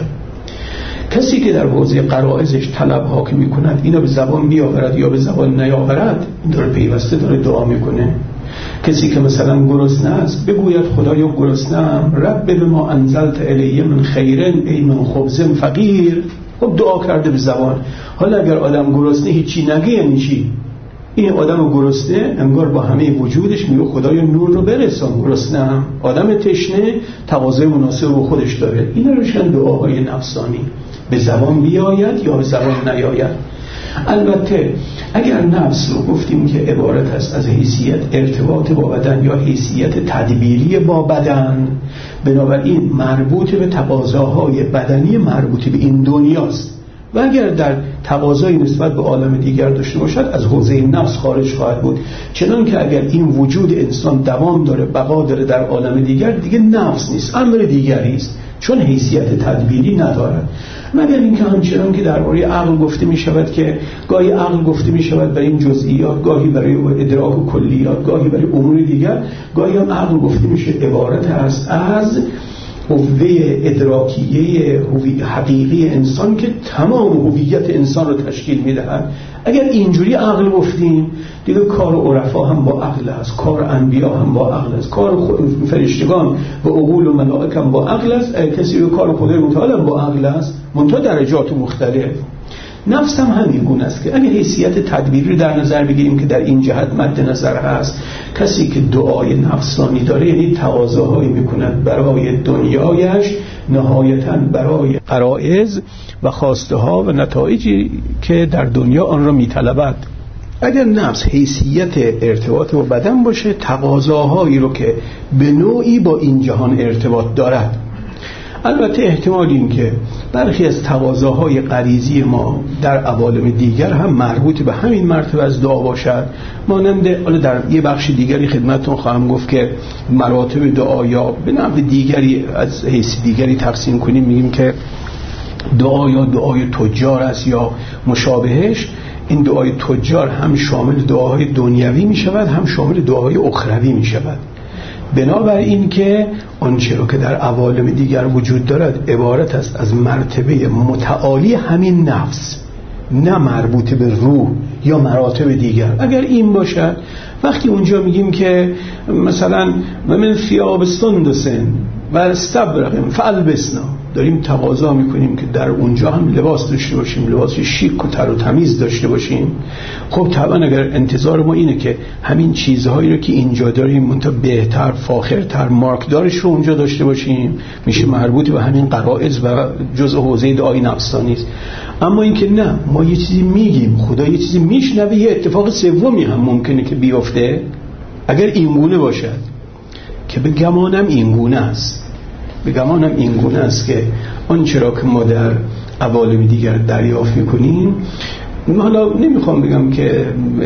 کسی که در حوزه غرایزش طلب ها که میکند اینا به زبان بیاورد یا به زبان نیاورد، این داره پیوسته داره دعا میکنه. کسی که مثلا گرسنه است بگوید خدایا گرسنه‌ام، رب به ما انزلت الی من خیرن ای من خبز فقیر. خب دعا کرده به زبان. حالا اگر آدم گرسنه هیچی نگه یعنی چی؟ این آدم گرسنه انگار با همه وجودش میگه خدایا نور رو برسان، گرسنه‌ام. آدم تشنه تقاضای مناسب رو خودش داره. اینا روشن دعاهای نفسانی، به زبان بیاید یا به زبان نیاید. البته اگر نفس رو گفتیم که عبارت است از حیثیت ارتباط با بدن یا حیثیت تدبیری با بدن، بنابراین مربوط به تقاضاهای بدنی مربوط به این دنیاست و اگر در تقاضای نسبت به عالم دیگر داشته باشد از حوزه نفس خارج خواهد بود. چنان که اگر این وجود انسان دوام داره، بقا داره در عالم دیگر، دیگه نفس نیست، امر دیگری است، چون حیثیت تدبیری ندارد. مگر اینکه همچنان که درباره عقل گفته می شود که گاهی عقل گفته می شود برای این جزئیات، گاهی برای ادراک و کلیات، گاهی برای امور دیگر، گاهی هم عقل گفته میشه عبارت است از قوه ادراکیه حقیقی انسان که تمام هویت انسان رو تشکیل میدهد. اگر اینجوری عقل گفتیم دیگه کار عرفا هم با عقل است، کار انبیا هم با عقل است، کار فرشتگان و عقول و ملائک هم با عقل است. کسی که کار خدای متعال هم با عقل است، منتها درجات مختلف. نفس هم همین گونه است که اگه حیثیت تدبیری رو در نظر بگیریم که در این جهت مد نظر هست، کسی که دعای نفسانی داره یعنی تقاضاهایی میکند برای دنیایش، نهایتاً برای غرایز و خواسته ها و نتایجی که در دنیا آن را میطلبد. اگر نفس حیثیت ارتباط با بدن باشه، تقاضاهایی رو که به نوعی با این جهان ارتباط دارد. البته احتمال این که برخی از تقاضاهای غریزی ما در عوالم دیگر هم مربوط به همین مرتبه از دعا باشد، مانند حالا در یه بخش دیگری خدمتتون خواهم گفت که مراتب دعا یا به نحو دیگری از حیث دیگری تقسیم کنیم، میگیم که دعا یا دعای تجار است یا مشابهش. این دعای تجار هم شامل دعاهای دنیوی می شود، هم شامل دعاهای اخروی می شود. بنابراین که آنچه را که در عوالم دیگر وجود دارد عبارت است از مرتبه متعالی همین نفس، نه مربوط به روح یا مراتب دیگر. اگر این باشد، وقتی اونجا میگیم که مثلا من ثیاب سندسن و استبرق فالبسنا، داریم تقاضا میکنیم که در اونجا هم لباس داشته باشیم، لباس شیک و تر و تمیز داشته باشیم. خب طبعا اگر انتظار ما اینه که همین چیزهایی رو که اینجا داریم منتها بهتر، فاخرتر، مارکدارش رو اونجا داشته باشیم، میشه مربوط به همین غرایز و جزء حوزه دعای نفسانی است. اما اینکه نه، ما یه چیزی میگیم، خدا یه چیزی میشنوه، یه اتفاق سومی هم ممکنه که بیفته. اگر این گونه باشد که به گمانم این گونه است، به گمانم این گونه است که آنچه را که ما در عوالم دیگر دریافت میکنیم، حالا نمیخوام بگم که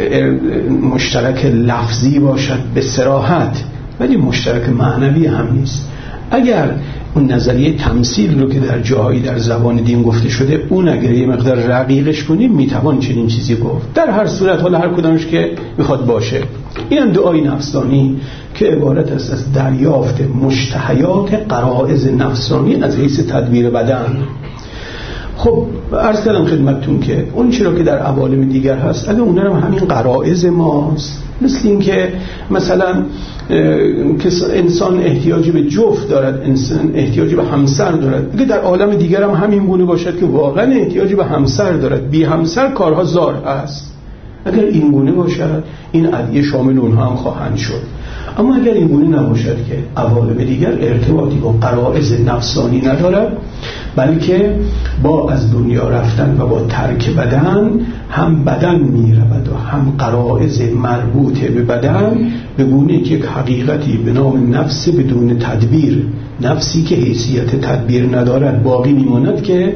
مشترک لفظی باشد به صراحت، ولی مشترک معنوی هم نیست. اگر اون نظریه تمثیل رو که در جاهایی در زبان دین گفته شده، اون اگر یه مقدار رقیقش کنیم میتوان چنین چیزی گفت. در هر صورت، حالا هر کدامش که میخواد باشه، این هم دعای نفسانی که عبارت است از دریافت مشتهیات غرایز نفسانی از حیث تدبیر بدن. خب عرض کردم خدمتتون که اون چرا که در عوالم دیگر هست، اگه اون هم همین غرایز ماست، مثل این که مثلا انسان احتیاجی به جفت دارد، انسان احتیاجی به همسر دارد، اگه در عالم دیگر هم همین گونه باشد که واقعا احتیاجی به همسر دارد، بی همسر کارها زار هست، اگر این گونه باشد این ادعیه شامل اونها هم خواهند شد. اما اگر این گونه نباشد که عوالم دیگر ارتباطی با غرایز نفسانی ندارد، بلکه با از دنیا رفتن و با ترک بدن هم بدن می رود و هم غرایز مربوط به بدن، به گونه که یک حقیقتی به نام نفس بدون تدبیر، نفسی که حیثیت تدبیر ندارد باقی میماند که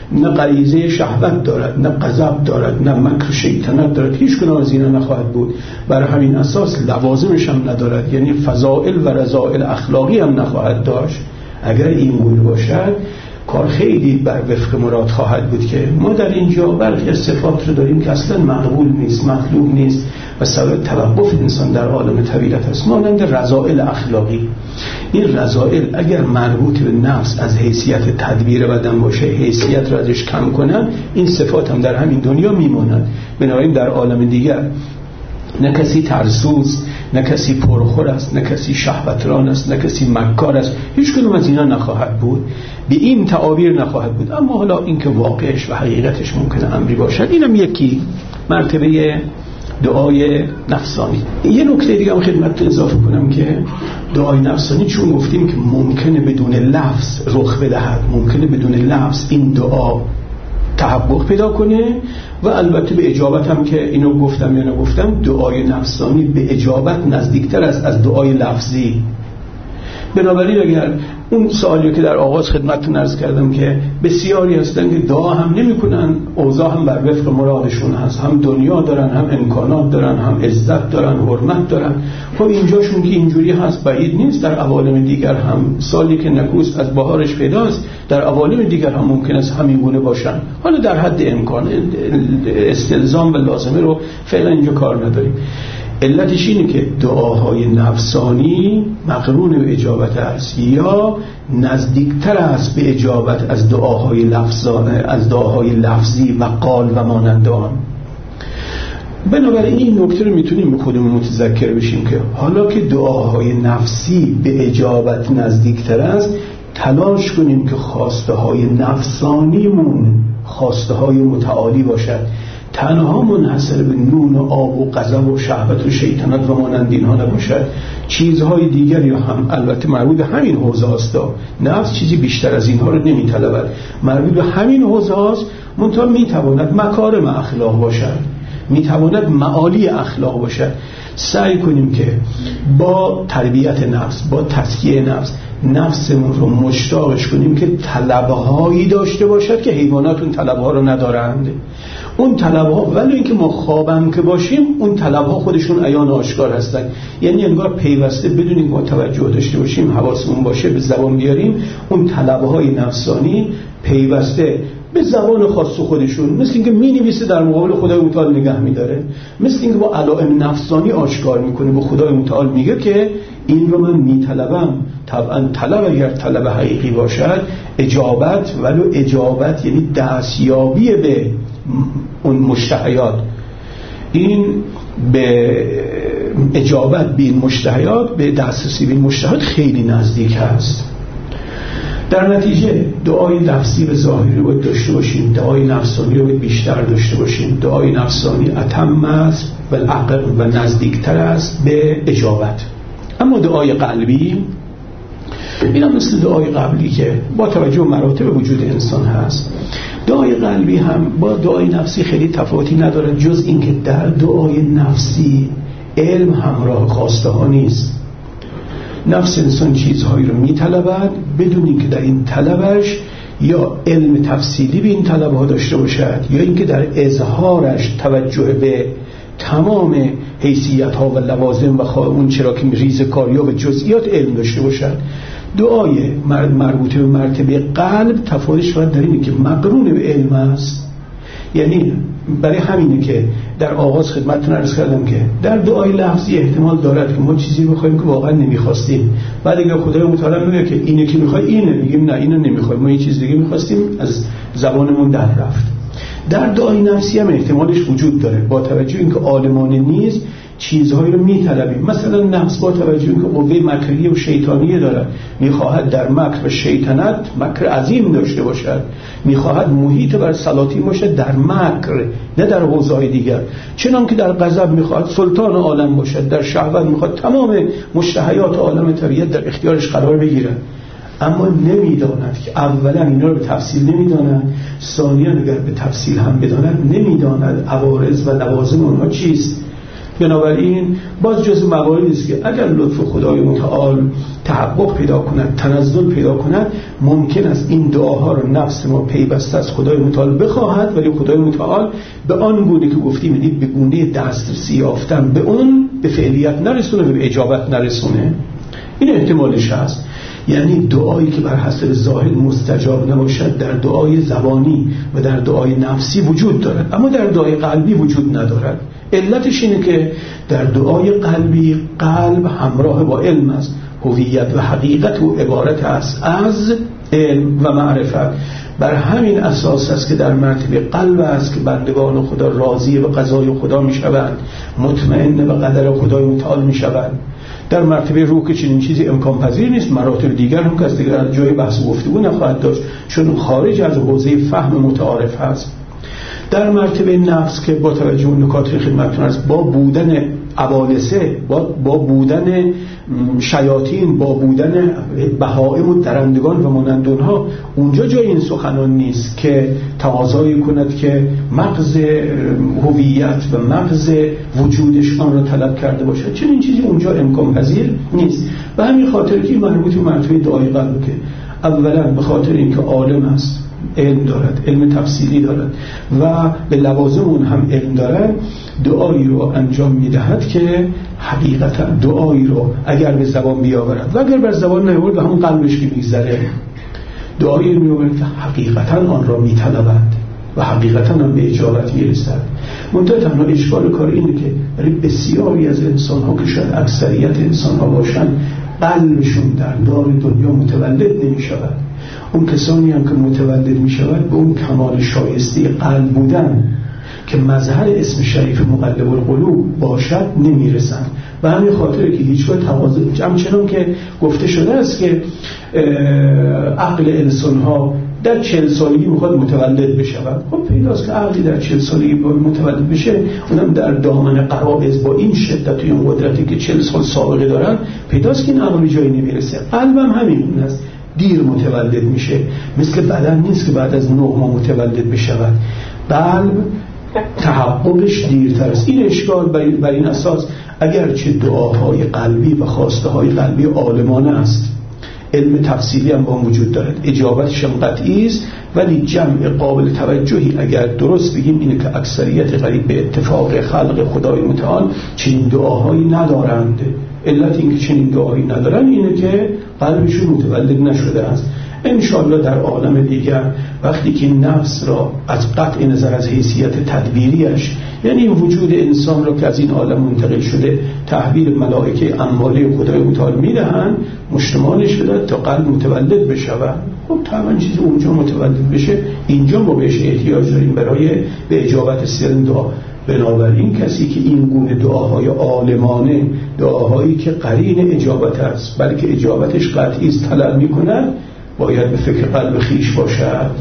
نه غریزه شهوت دارد، نه غضب دارد، نه مکر شیطنت دارد، هیچ کدام از اینا نخواهد بود. بر همین اساس لوازمش هم ندارد، یعنی فضائل و رذائل اخلاقی هم نخواهد داشت. اگر این گونه باشد کار خیلی بر وفق مراد خواهد بود که ما در اینجا برخی از صفات رو داریم که اصلا مقبول نیست، مطلوب نیست و سبب توقف انسان در عالم طبیعت است، مانند رذائل اخلاقی. این رذائل اگر مربوط به نفس از حیثیت تدبیر بدن باشه، حیثیت رو ازش کم کنن، این صفات هم در همین دنیا میمونند. بنابراین در عالم دیگر نه کسی ترسوست، نه کسی پرخور است، نه کسی شهوتران است، نه کسی مکار است، هیچ کدوم از اینا نخواهد بود، به این تعابیر نخواهد بود. اما حالا اینکه واقعش و حقیقتش ممکنه امری باشد، اینم یکی مرتبه دعای نفسانی. یه نکته دیگه هم خدمت اضافه کنم که دعای نفسانی چون گفتیم که ممکنه بدون لفظ رخ بدهد، ممکنه بدون لفظ این دعا تحقق پیدا کنه و البته به اجابت هم که اینو گفتم یا نگفتم، دعای نفسانی به اجابت نزدیکتر است از دعای لفظی. بنابراین اگر اون سوالی که در آغاز خدمتتون عرض کردم که بسیاری هستن که دعا هم نمی کنن، اوضاع هم بر وفق مرادشون هست، هم دنیا دارن، هم امکانات دارن، هم عزت دارن، حرمت دارن، خب اینجاشون که اینجوری هست بعید نیست در عوالم دیگر هم سالی که نکوست از بهارش پیداست، در عوالم دیگر هم ممکن است همین گونه باشن. حالا در حد امکان استلزام و لازمه رو فعلا اینجا کار نداریم. علتش اینه که دعاهای نفسانی مقرون به اجابت است یا نزدیکتر است به اجابت از دعاهای لفظانه، از دعاهای لفظی و قال و مانند آن. بنابراین این نکته رو میتونیم به خودمون متذکر بشیم که حالا که دعاهای نفسی به اجابت نزدیکتر است، تلاش کنیم که خواسته های نفسانیمون خواسته های متعالی باشد، تنها منحصر به نون و آب و غضب و شهوت و شیطنت و مانند اینها نباشد. چیزهای دیگری هم البته مربوط به همین حوزه است، نفس چیزی بیشتر از اینها رو نمیطلبد، مربوط به همین حوزه است، منتها میتواند مکارم اخلاق باشد، میتواند معالی اخلاق باشد. سعی کنیم که با تربیت نفس، با تزکیه نفس، نفسمون رو مشتاقش کنیم که طلبهایی داشته باشد که حیوانات اون طلبها رو ندارند. اون طلبها ولی اینکه ما خوابم که باشیم، اون طلبها خودشون عیان و آشکار هستن. یعنی انگار پیوسته بدونیم ما توجه داشته باشیم، حواسمون باشه، به زبان بیاریم اون طلبهای نفسانی پیوسته به زبان خاص خودشون، مثل اینکه می‌نویسه در مقابل خدای متعال نگه می‌داره، مثل اینکه با علائم نفسانی آشکار می‌کنه، به خدای متعال میگه که این رو من میطلبم. طبعا طلب اگر طلب حقیقی باشد، اجابت، ولو اجابت یعنی دستیابی به اون مشتهیات، این به اجابت به این مشتهیات، به دسترسی به این مشتهیات خیلی نزدیک هست. در نتیجه دعای لفظی و ظاهری رو باید داشته باشیم، دعای نفسانی رو باید بیشتر داشته باشیم. دعای نفسانی اتم است و العقل و نزدیکتر است به اجابت. اما دعای قلبی، این هم مثل دعای قبلی که با توجه مراتب وجود انسان هست، دعای قلبی هم با دعای نفسی خیلی تفاوتی نداره، جز اینکه در دعای نفسی علم همراه خواسته ها نیست. نفس انسان چیزهایی رو میطلبد بدون اینکه در این طلبش یا علم تفصیلی به این طلب ها داشته باشد، یا اینکه در اظهارش توجه به تمام حیثیت ها و لوازم و اون چرا که ریز کاریا و جزئیات علم داشته باشد. دعای مربوطه به مرتبه قلب تفاوتش فقط در اینه که مقرون به علم است. یعنی برای همینه که در آغاز خدمتتون عرض کردم که در دعای لفظی احتمال دارد که ما چیزی بخوایم که واقعا نمیخواستیم، بعد اگر خدای متعال میگه که اینه که میخوای اینه، میگیم نه اینو نمیخوایم، ما یه چیز دیگه میخواستیم، از زبانمون در رفت. در دعای نفسی هم احتمالش وجود داره، با توجه اینکه عالمانه نیست چیزهایی رو میطلبیم. مثلا نفس با توجه اینکه قوه مکریه و شیطانیه داره، میخواهد در مکر و شیطنت مکر عظیم داشته باشد، میخواهد محیط بر سلاطین باشد در مکر، نه در حوزه‌های دیگر. چنان که در غضب میخواهد سلطان عالم باشد، در شهوت میخواهد تمام مشتهیات عالم طبیعت در اختیارش قرار بگیرد. اما نمیداند که اولا اینا رو به تفصیل نمیداند، ثانیا اگر به تفصیل هم بداند نمیداند عوارض و لوازم اونها چیست. بنابراین باز جز مواردی است که اگر لطف خدای متعال تحقق پیدا کند، تنزل پیدا کند، ممکن است این دعاها رو نفس ما پیوسته از خدای متعال بخواهد، ولی خدای متعال به آن گونه که گفتیم، یعنی به گونه دسترسی یافتن به اون به فعلیت نرسونه و به اجابت نرسونه. این احتمالش هست. یعنی دعایی که بر حسب ظاهر مستجاب نباشد در دعای زبانی و در دعای نفسی وجود دارد، اما در دعای قلبی وجود ندارد. علتش اینه که در دعای قلبی قلب همراه با علم است. هویت و حقیقت و عبارت است از علم و معرفت. بر همین اساس است که در مرتبه قلب است که بندگان خدا راضی به قضای خدا می شوند، مطمئن به قدر خدای متعال می شوند. در مرتبه روح که چنین چیزی امکان پذیر نیست. مراتب دیگر هم که از دیگر جای بحث و گفتگو نخواهد داشت، چون خارج از حوزه فهم متعارف هست. در مرتبه نفس که با توجه به نکات خدمتتون است، با بودن عوالسه، با, با بودن شیاطین، با بودن بهائم و درندگان و مانند اونها، اونجا جای این سخنان نیست که تقاضایی کند که مغز هویت و مغز وجودشان را طلب کرده باشد. چون این چیزی اونجا امکان پذیر نیست. و همین خاطر که مربوط به مرتبه دعای قلب که اولا به خاطر اینکه عالم است، علم دارد، علم تفصیلی دارد و به لوازم اون هم علم دارد، دعایی رو انجام میدهد که حقیقتا دعایی رو اگر به زبان بیاورد و اگر بر زبان نیاورد به همون قلبش که میگذره، دعایی رو میآورد که حقیقتا آن را میطلبد و حقیقتا هم به اجابت میرسد. منتها تنها اشکال کار اینه که برای بسیاری از انسان ها که شاید اکثریت انسان ها باشن، قلبشون در دار دنیا متولد نمی شود. اون کسانی هم که متولد می شود به اون کمال شایسته قلب بودن که مظهر اسم شریف مقلب القلوب باشد نمی رسند. و همین خاطره که هیچگاه تقاضا، همچنان که گفته شده است که عقل انسان ها در چهل سالگی میخواد متولد بشود. خب پیداست که عقلی در چهل سالگی متولد بشه، اونم در دامن قرائز با این شدت و این قدرتی که چهل سال سابقه دارن، پیداست که این عقل جایی نمیرسه. قلبم همین است، دیر متولد میشه. مثل بدن نیست که بعد از نه ماه متولد بشود. قلب تحققش دیرتر است. این اشکال بر این اساس اگرچه دعاهای قلبی و خواسته های قلبی عالمانه است، علم تفصیلی هم با وجود دارد، اجابتش هم قطعی است، ولی جمع قابل توجهی اگر درست بگیم اینه که اکثریت قریب به اتفاق خلق خدای متعال چنین دعاهایی ندارند. علت اینکه چنین دعایی ندارن اینه که قلبشون متولد نشده است. انشاءالله در عالم دیگر وقتی که نفس را از قطع نظر از حیثیت تدبیریش، یعنی وجود انسان را که از این عالم منتقل شده تحویل ملائکه امواله خدای متعال میدهند، مشتمالش بدهد تا قلب متولد بشود. خب طبعا چیزی اونجا متولد بشه، اینجا ما بهش احتیاج داریم برای به اجابت سر دعا. بنابراین کسی که این گونه دعاهای عالمانه، دعاهایی که قرین اجابت است بلکه اجابتش قطعی است طلب می‌کند، باید به فکر قلب خیش باشد.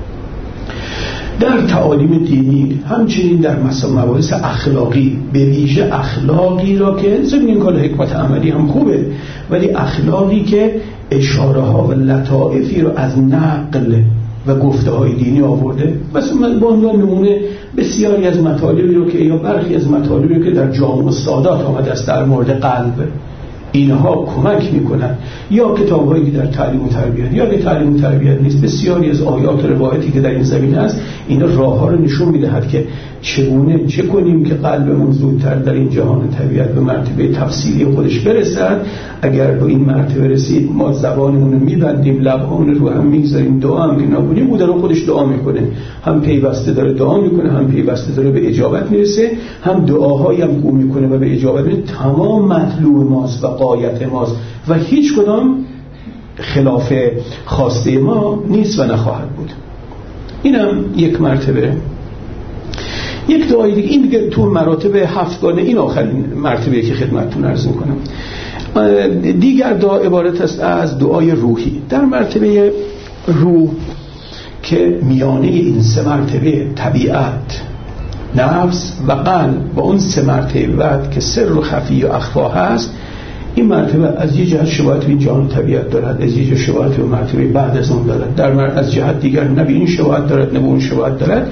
در تعالیم دینی همچنین در مباحث اخلاقی، به ویژه اخلاقی را که ضمن این کار حکمت عملی هم خوبه، ولی اخلاقی که اشاره ها و لطائفی را از نقل و گفته های دینی آورده. مثلا به عنوان نمونه بسیاری از مطالبی رو که یا برخی از مطالبی رو که در جامع السادات آمده است در مورد قلب، اینها کمک میکنن. یا کتاب‌هایی که در تعلیم و تربیت یا که تعلیم و تربیت نیست، بسیاری از آیات و روایتی که در این زمینه است، اینا راه‌ها رو نشون میدهد که چگونه چه کنیم که قلبمون زودتر در این جهان طبیعت به مرتبه تفصیلی خودش برسد. اگر به این مرتبه رسید، ما زبانمون رو میبندیم، لب‌هامون رو هم میگذاریم، دعا هم که نکنیم، او در خودش دعا میکنه، هم پیوسته داره دعا میکنه، هم پیوسته داره به اجابت میرسه، هم دعاهایی هم او میکنه و به اجابت میرسه. تمام مطلوب ماست و قایت ماست و هیچ کدام خلاف خواسته ما نیست و نخواهد بود. اینم یک مرتبه. یک دعای دیگه، این دیگه تو مراتب هفتگانه، این آخرین مرتبه که خدمتتون عرض میکنم. دیگر دعا عبارت است از دعای روحی. در مرتبه روح که میانه این سه مرتبه طبیعت، نفس و قلب و اون سه مرتبه بعد که سر و خفی و اخفا هست، این مرتبه از یه جهت شباهت به این جهان طبیعت دارد، از یه جهت شباهت به مرتبه بعد از اون دارد، در از جهت دیگر نه به این شباهت دارد نه به اون شباهت دارد.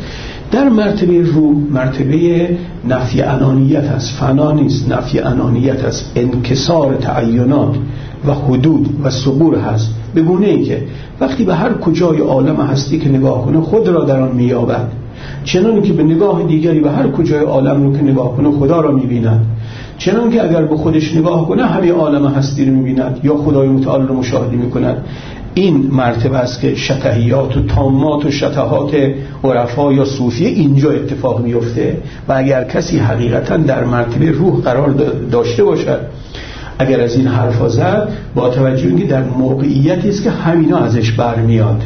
در مرتبه روح مرتبه نفی انانیت است، فنا نیست، نفی انانیت است، انکسار تعینات و حدود و ثبور هست، به گونه ای که وقتی به هر کجای عالم هستی که نگاه کنه خود را در آن می‌یابد، چنان که به نگاه دیگری به هر کجای عالم رو که نگاه کنه خدا را می‌بیند، چنان که اگر به خودش نگاه کنه همه عالم هستی رو می‌بیند یا خدای متعال رو مشاهده می‌کند. این مرتبه است که شطحیات و تامات و شطحات عرفا یا صوفیه اینجا اتفاق میفته. و اگر کسی حقیقتا در مرتبه روح قرار داشته باشد، اگر از این حرفا زد، با توجه اینکه در موقعیتی است که همینا ازش برمیاد،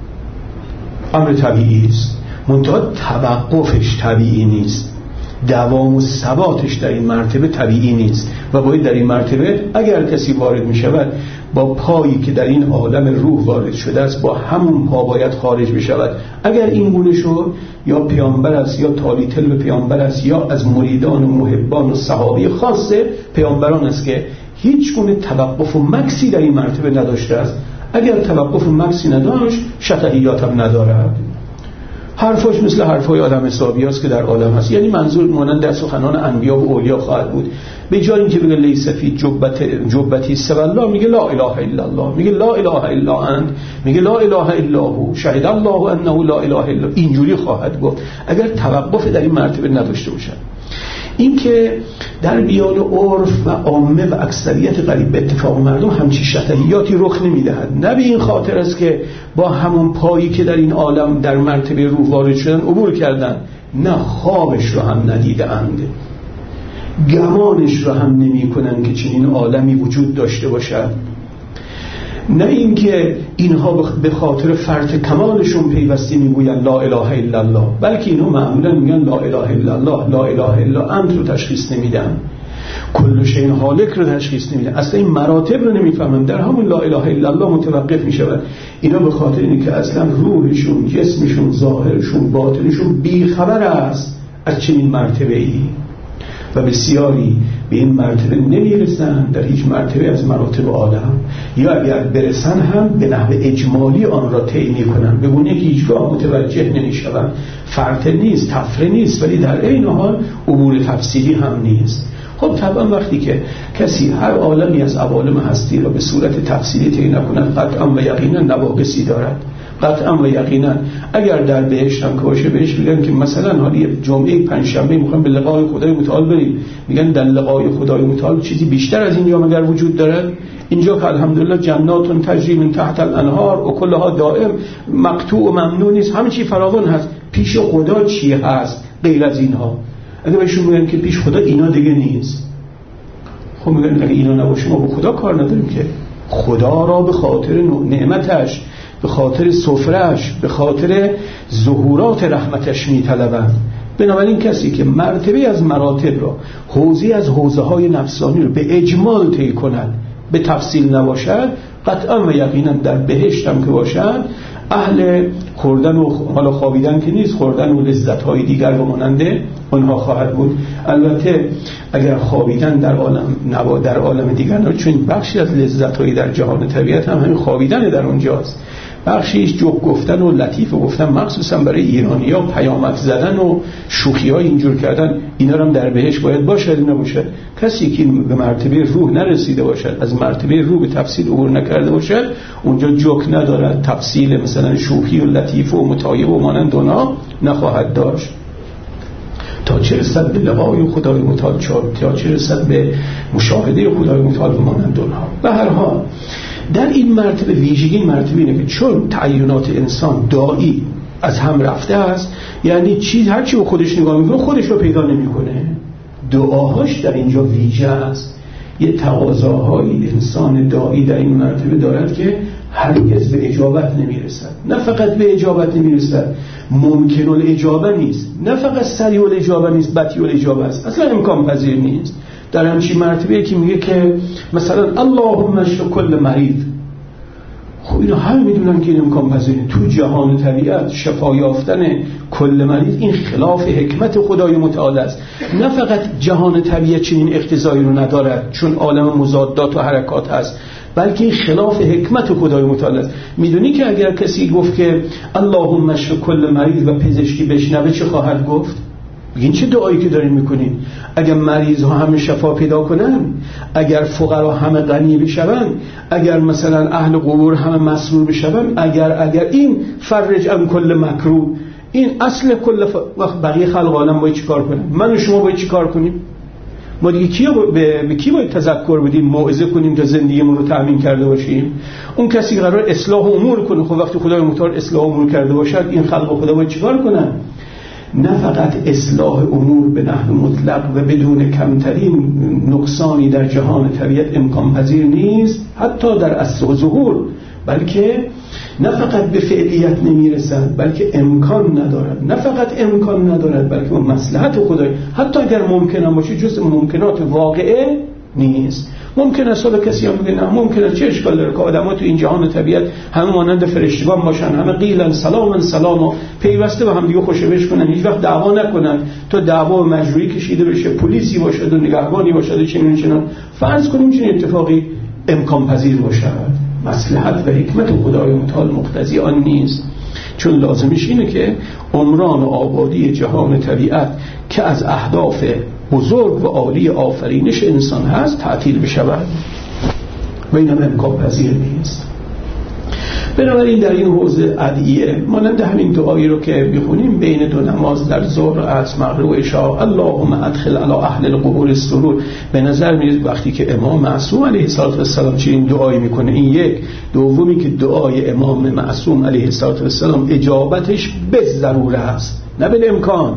امر طبیعی است، منتها توقفش طبیعی نیست، دوام و ثباتش در این مرتبه طبیعی نیست و باید در این مرتبه اگر کسی وارد می شود با پایی که در این عالم روح وارد شده است با همون پا باید خارج بشود. اگر این گونه شد یا پیامبر است یا تالیتل به پیامبر است یا از مریدان و محبان و صحابه خاص پیامبران است که هیچ گونه توقف و مکسی در این مرتبه نداشته است. اگر توقف و مکسی نداشت شطحیات هم ندارد. حرفاش مثل حرفای آدم حسابی است که در عالم هست، یعنی منظور مانند در سخنان انبیا و اولیا خواهد بود. به جای اینکه بگه لیس فی جبت جبتی سوى الله میگه لا اله الا الله، میگه لا اله الا انت، میگه لا اله الا هو شهد الله انه لا اله الا. اینجوری خواهد گفت اگر توقف در این مرتبه نداشته باشد. این که در بیان عرف و عامه و اکثریت قریب به اتفاق مردم همچی شطحیاتی رخ نمیدهد. نه به این خاطر است که با همون پایی که در این عالم در مرتبه روح وارد شدن عبور کردن، نه خوابش رو هم ندیدند، گمانش رو هم نمی کنن که چنین عالمی وجود داشته باشد. نه اینکه اینها به خاطر فرط کمالشون پیوسته میگوین لا اله الا الله، بلکه اینها معمولا میگن لا اله الا الله، لا اله الا انت رو تشخیص نمیدن، کل شیء هالک رو تشخیص نمیدن، اصلا این مراتب رو نمیفهمن، در همون لا اله الا الله متوقف میشود. اینا به خاطر اینه که اصلا روحشون، جسمشون، ظاهرشون، باطنشون بیخبر است از چنین مرتبه ای و بسیاری به این مرتبه نمیرسن در هیچ مرتبه از مراتب عالم، یا اگر برسن هم به نحو اجمالی آن را طی میکنن، به گونه که هیچگاه متوجه نمیشوند. فرط نیست، تفره نیست، ولی در این حال عبور تفصیلی هم نیست. خب طبعا وقتی که کسی هر عالمی از عوالم هستی را به صورت تفصیلی طی نکند قطعا و یقینا نواقصی دارد. قطعا و یقینا اگر در بهشت هم که باشه بهش میگن که مثلا حالی جمعه پنجشنبه میخوام به لقای خدای متعال بریم، میگن در لقای خدای متعال چیزی بیشتر از اینجا مگر وجود دارد؟ اینجا که الحمدلله جنات تجری من تحت الانهار و کلها دائم، مقطوع و ممنوع نیست، همه چی فراوان هست. پیش خدا چی هست غیر از اینها؟ اگه بهشون میگن که پیش خدا اینا دیگه نیست، خب میگن اگه اینا نباشه ما با خدا کار نداریم که. خدا را به خاطر نعمتش، به خاطر سفرهش، به خاطر ظهورات رحمتش میطلبند. بنابراین کسی که مرتبه از مراتب را، حوزه از حوزه های نفسانی رو به اجمال طی کند، به تفصیل نباشد، قطعا و یقینا در بهشت هم که باشد اهل خوردن و حالا خوابیدن که نیست، خوردن و لذت های دیگر و ماننده آنها خواهد بود. البته اگر خوابیدن در عالم نبا در عالم دیگر نه، چون بخشی از لذت های در جهان طبیعت هم همین خوابیدن در اونجاست، بخشیش جوک گفتن و لطیف گفتن، مخصوصا برای ایرانی‌ها پیامک زدن و شوخی‌های اینجور کردن، اینا هم در بهشت باید باشد نباشد. کسی که به مرتبه روح نرسیده باشد، از مرتبه روح به تفصیل عبور نکرده باشد، اونجا جوک ندارد، تفصیل مثلا شوخی و لطیف و متایب و مانند اونا نخواهد داشت. تا چه رسد به لقای خدای متعال، تا چه رسد به مشاهده خدای متعال و مانند اونها. به هر حال در این مرتبه ویژگی این مرتبه اینه که چون تعینات انسان دائی از هم رفته است، یعنی چیز هر چی به خودش نگاه میکنه خودش رو پیدا نمیکنه، دعاهاش در اینجا ویژه است. یه تقاضاهای انسان دائی در این مرتبه دارد که هرگز به اجابت نمیرسد. نه فقط به اجابت نمیرسد، ممکن الاجابه نیست، نه فقط سریع الاجابه نیست، بطیء الاجابه است، اصلا امکان پذیر نیست. در همچین مرتبه که میگه که مثلا اللهم اشف کل مریض، خب اینا همه میدونن که این امکان پذیره. تو جهان طبیعت شفا یافتن کل مریض این خلاف حکمت خدای متعال است. نه فقط جهان طبیعت چنین اقتضایی رو ندارد چون عالم مضادات و حرکات هست، بلکه این خلاف حکمت خدای متعال است. میدونی که اگر کسی گفت که اللهم اشف کل مریض و پزشکی بشنوه چه خواهد گفت؟ بگین چه دعایی که دارین میکنین؟ اگر مریض ها همه شفا پیدا کنن، اگر فقرا همه غنی بشون، اگر مثلا اهل قبور همه مسرور بشون، اگر اگر این فرج عن کل مکروه، این اصل کل ف... وقت بقیه خلق عالم باید چی کار کنیم؟ من و شما باید چی کار کنیم؟ ما دیگه کی به... به کی باید تذکر بدیم، موعظه کنیم تا زندگیمون رو تأمین کرده باشیم؟ اون کسی که قرار اصلاح امور کنه، خب وقتی خدای متعال اصلاح امور کرده باشد، این خلق خدا باید چیکار کنن؟ نه فقط اصلاح امور به نحو مطلق و بدون کمترین نقصانی در جهان طبیعت امکان پذیر نیست، حتی در اصل و ظهور، بلکه نه فقط به فعلیت نمیرسد بلکه امکان ندارد، نه فقط امکان ندارد بلکه مصلحت خدای حتی اگر ممکن هم باشه جز ممکنات واقعه نیست. ممکن است به کسی هم بگه نه ممکنه، چه اشکال داره که آدم‌ها تو این جهان طبیعت همه مانند فرشتگان باشن، همه قیلا سلاما سلاما پیوسته به هم دیگه خوشبش کنن، هیچ وقت دعوا نکنن تا دعوا مجروحی کشیده بشه، پلیسی باشد و نگهبانی باشد و چنین چنان. فرض کنیم چنین اتفاقی امکان پذیر باشد، مصلحت و حکمت خدای متعال مقتضی آن نیست، چون لازمش اینه که عمران و آبادی جهان طبیعت که از اهداف بزرگ و عالی آفرینش انسان هست تعطیل بشود و این هم امکان پذیر نیست. بنابراین در این حوزه ادعیه مانند همین دعایی رو که میخونیم بین دو نماز در ظهر و عصر مغرب و عشاء، اللهم ادخل علی اهل القبور السرور، به نظر میاد وقتی که امام معصوم علیه السلام چنین دعایی میکنه، این یک. دومی که دعای امام معصوم علیه السلام اجابتش به ضروره است نه به امکان،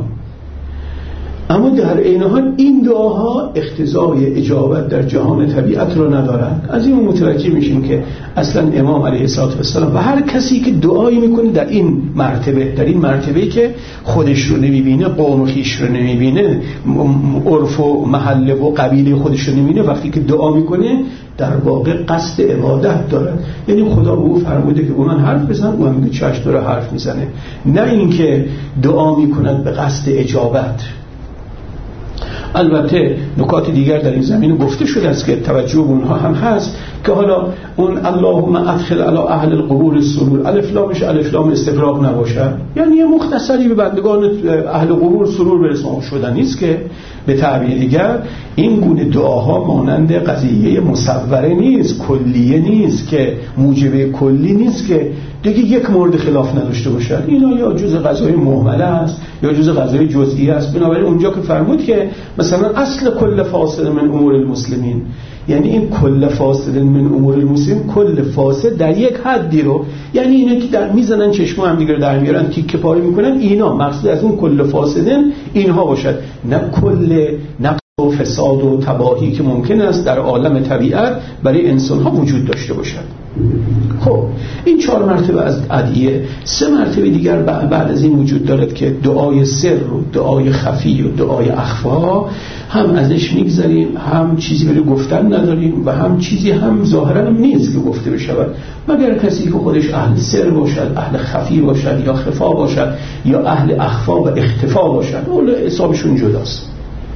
اما در عین حال این دعاها اقتضای اجابت در جهان طبیعت رو ندارند. از این متوجه میشیم که اصلا امام علیه السلام و هر کسی که دعایی میکنه در این مرتبه، در این مرتبه‌ای که خودش رو نمیبینه، قوم و خویش رو نمیبینه، عرف و محله و قبیله خودش رو نمیبینه، وقتی که دعا میکنه در واقع قصد عبادت داره. یعنی خدا به او فرموده که اون حرف بزن، اون میگه چشم داره حرف میزنه، نه اینکه دعا میکند به قصد اجابت. البته نکات دیگر در این زمینه گفته شده است که توجه اونها هم هست که حالا اون اللهم ادخل علی اهل القبور السرور الف لامش الف لام استفراغ نباشد، یعنی یه مختصری به بندگان اهل قبور سرور برسان شدن نیست که به تعبیر دیگر این گونه دعاها مانند قضیه مصوره نیست، کلیه نیست که موجبه کلی نیست که دیگه یک مورد خلاف نداشته باشد. اینا یا جزء قضای مهمله است یا جزء قضای جزئی است. بنابراین اونجا که فرمود که مثلا اصل کل فاسد من امور المسلمین، یعنی این کل فاسد من امور المسلمین، کل فاسد در یک حدی رو، یعنی اینا که در میزنن چشم هم دیگر در میارن تیکه پاره میکنن، اینا مقصود از اون کل فاسدن اینها باشد، نه کل نقص و فساد و تباهی که ممکن است در عالم طبیعت برای انسان ها وجود داشته باشد. خب این چهار مرتبه از ادعیه، سه مرتبه دیگر بعد از این وجود دارد که دعای سر و دعای خفی و دعای اخفا، هم ازش میگذاریم، هم چیزی برای گفتن نداریم و هم چیزی هم ظاهرا هم نیست که گفته بشود، مگر کسی که خودش اهل سر باشد، اهل خفی باشد یا خفا باشد یا اهل اخفا و اختفا باشد، اون حسابشون جداست.